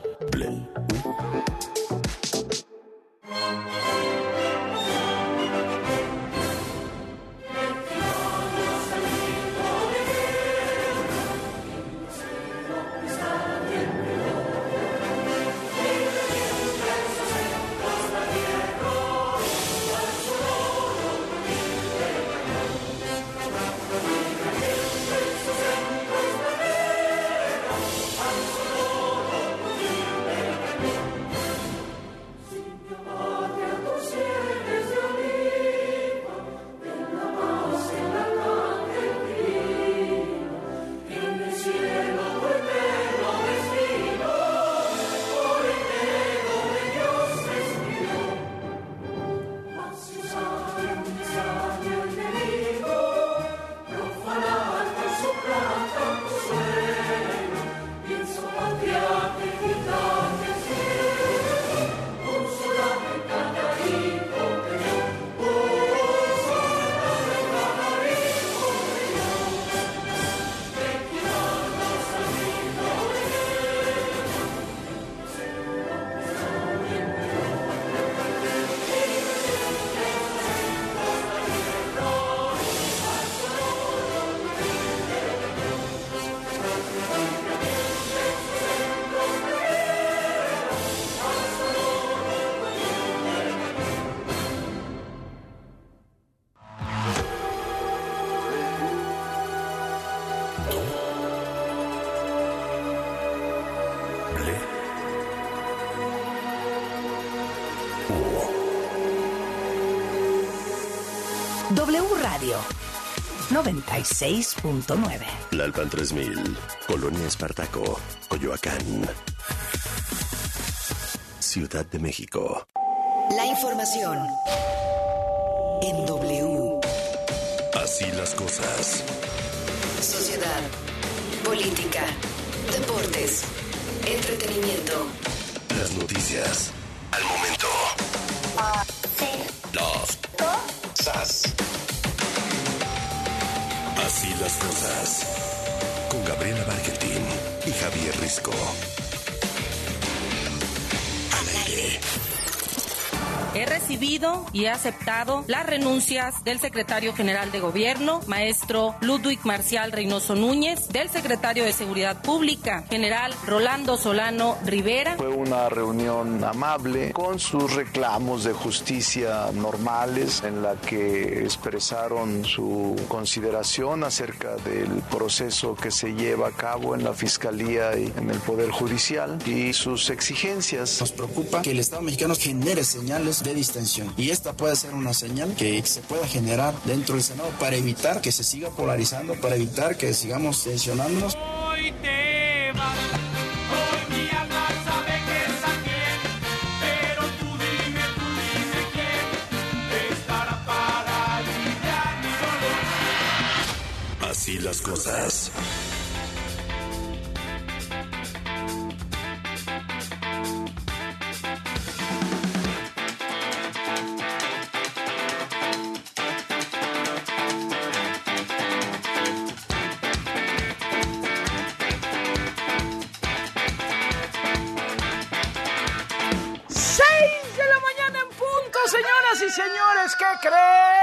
W Radio noventa y seis punto nueve. La Alpan tres mil, Colonia Espartaco, Coyoacán. Ciudad de México. La información en W. Así las cosas. Sociedad, política, deportes, entretenimiento. Las noticias al momento. Las cosas. Así las cosas. Con Gabriela Barquetín y Javier Risco. Al aire. He recibido y he aceptado las renuncias del secretario general de Gobierno, maestro Ludwig Marcial Reynoso Núñez, del secretario de Seguridad Pública, general Rolando Solano Rivera. Fue una reunión amable con sus reclamos de justicia normales en la que expresaron su consideración acerca del proceso que se lleva a cabo en la Fiscalía y en el Poder Judicial y sus exigencias. Nos preocupa que el Estado mexicano genere señales de distensión y esta puede ser una señal que se pueda generar dentro del Senado para evitar que se siga polarizando, para evitar que sigamos tensionándonos. Hoy te vas, hoy mi alma sabe que es a quién, pero tú dime, tú dime quién estará para aliviar mi dolor. Así las cosas. Seis de la mañana en punto, señoras y señores, ¿qué creen?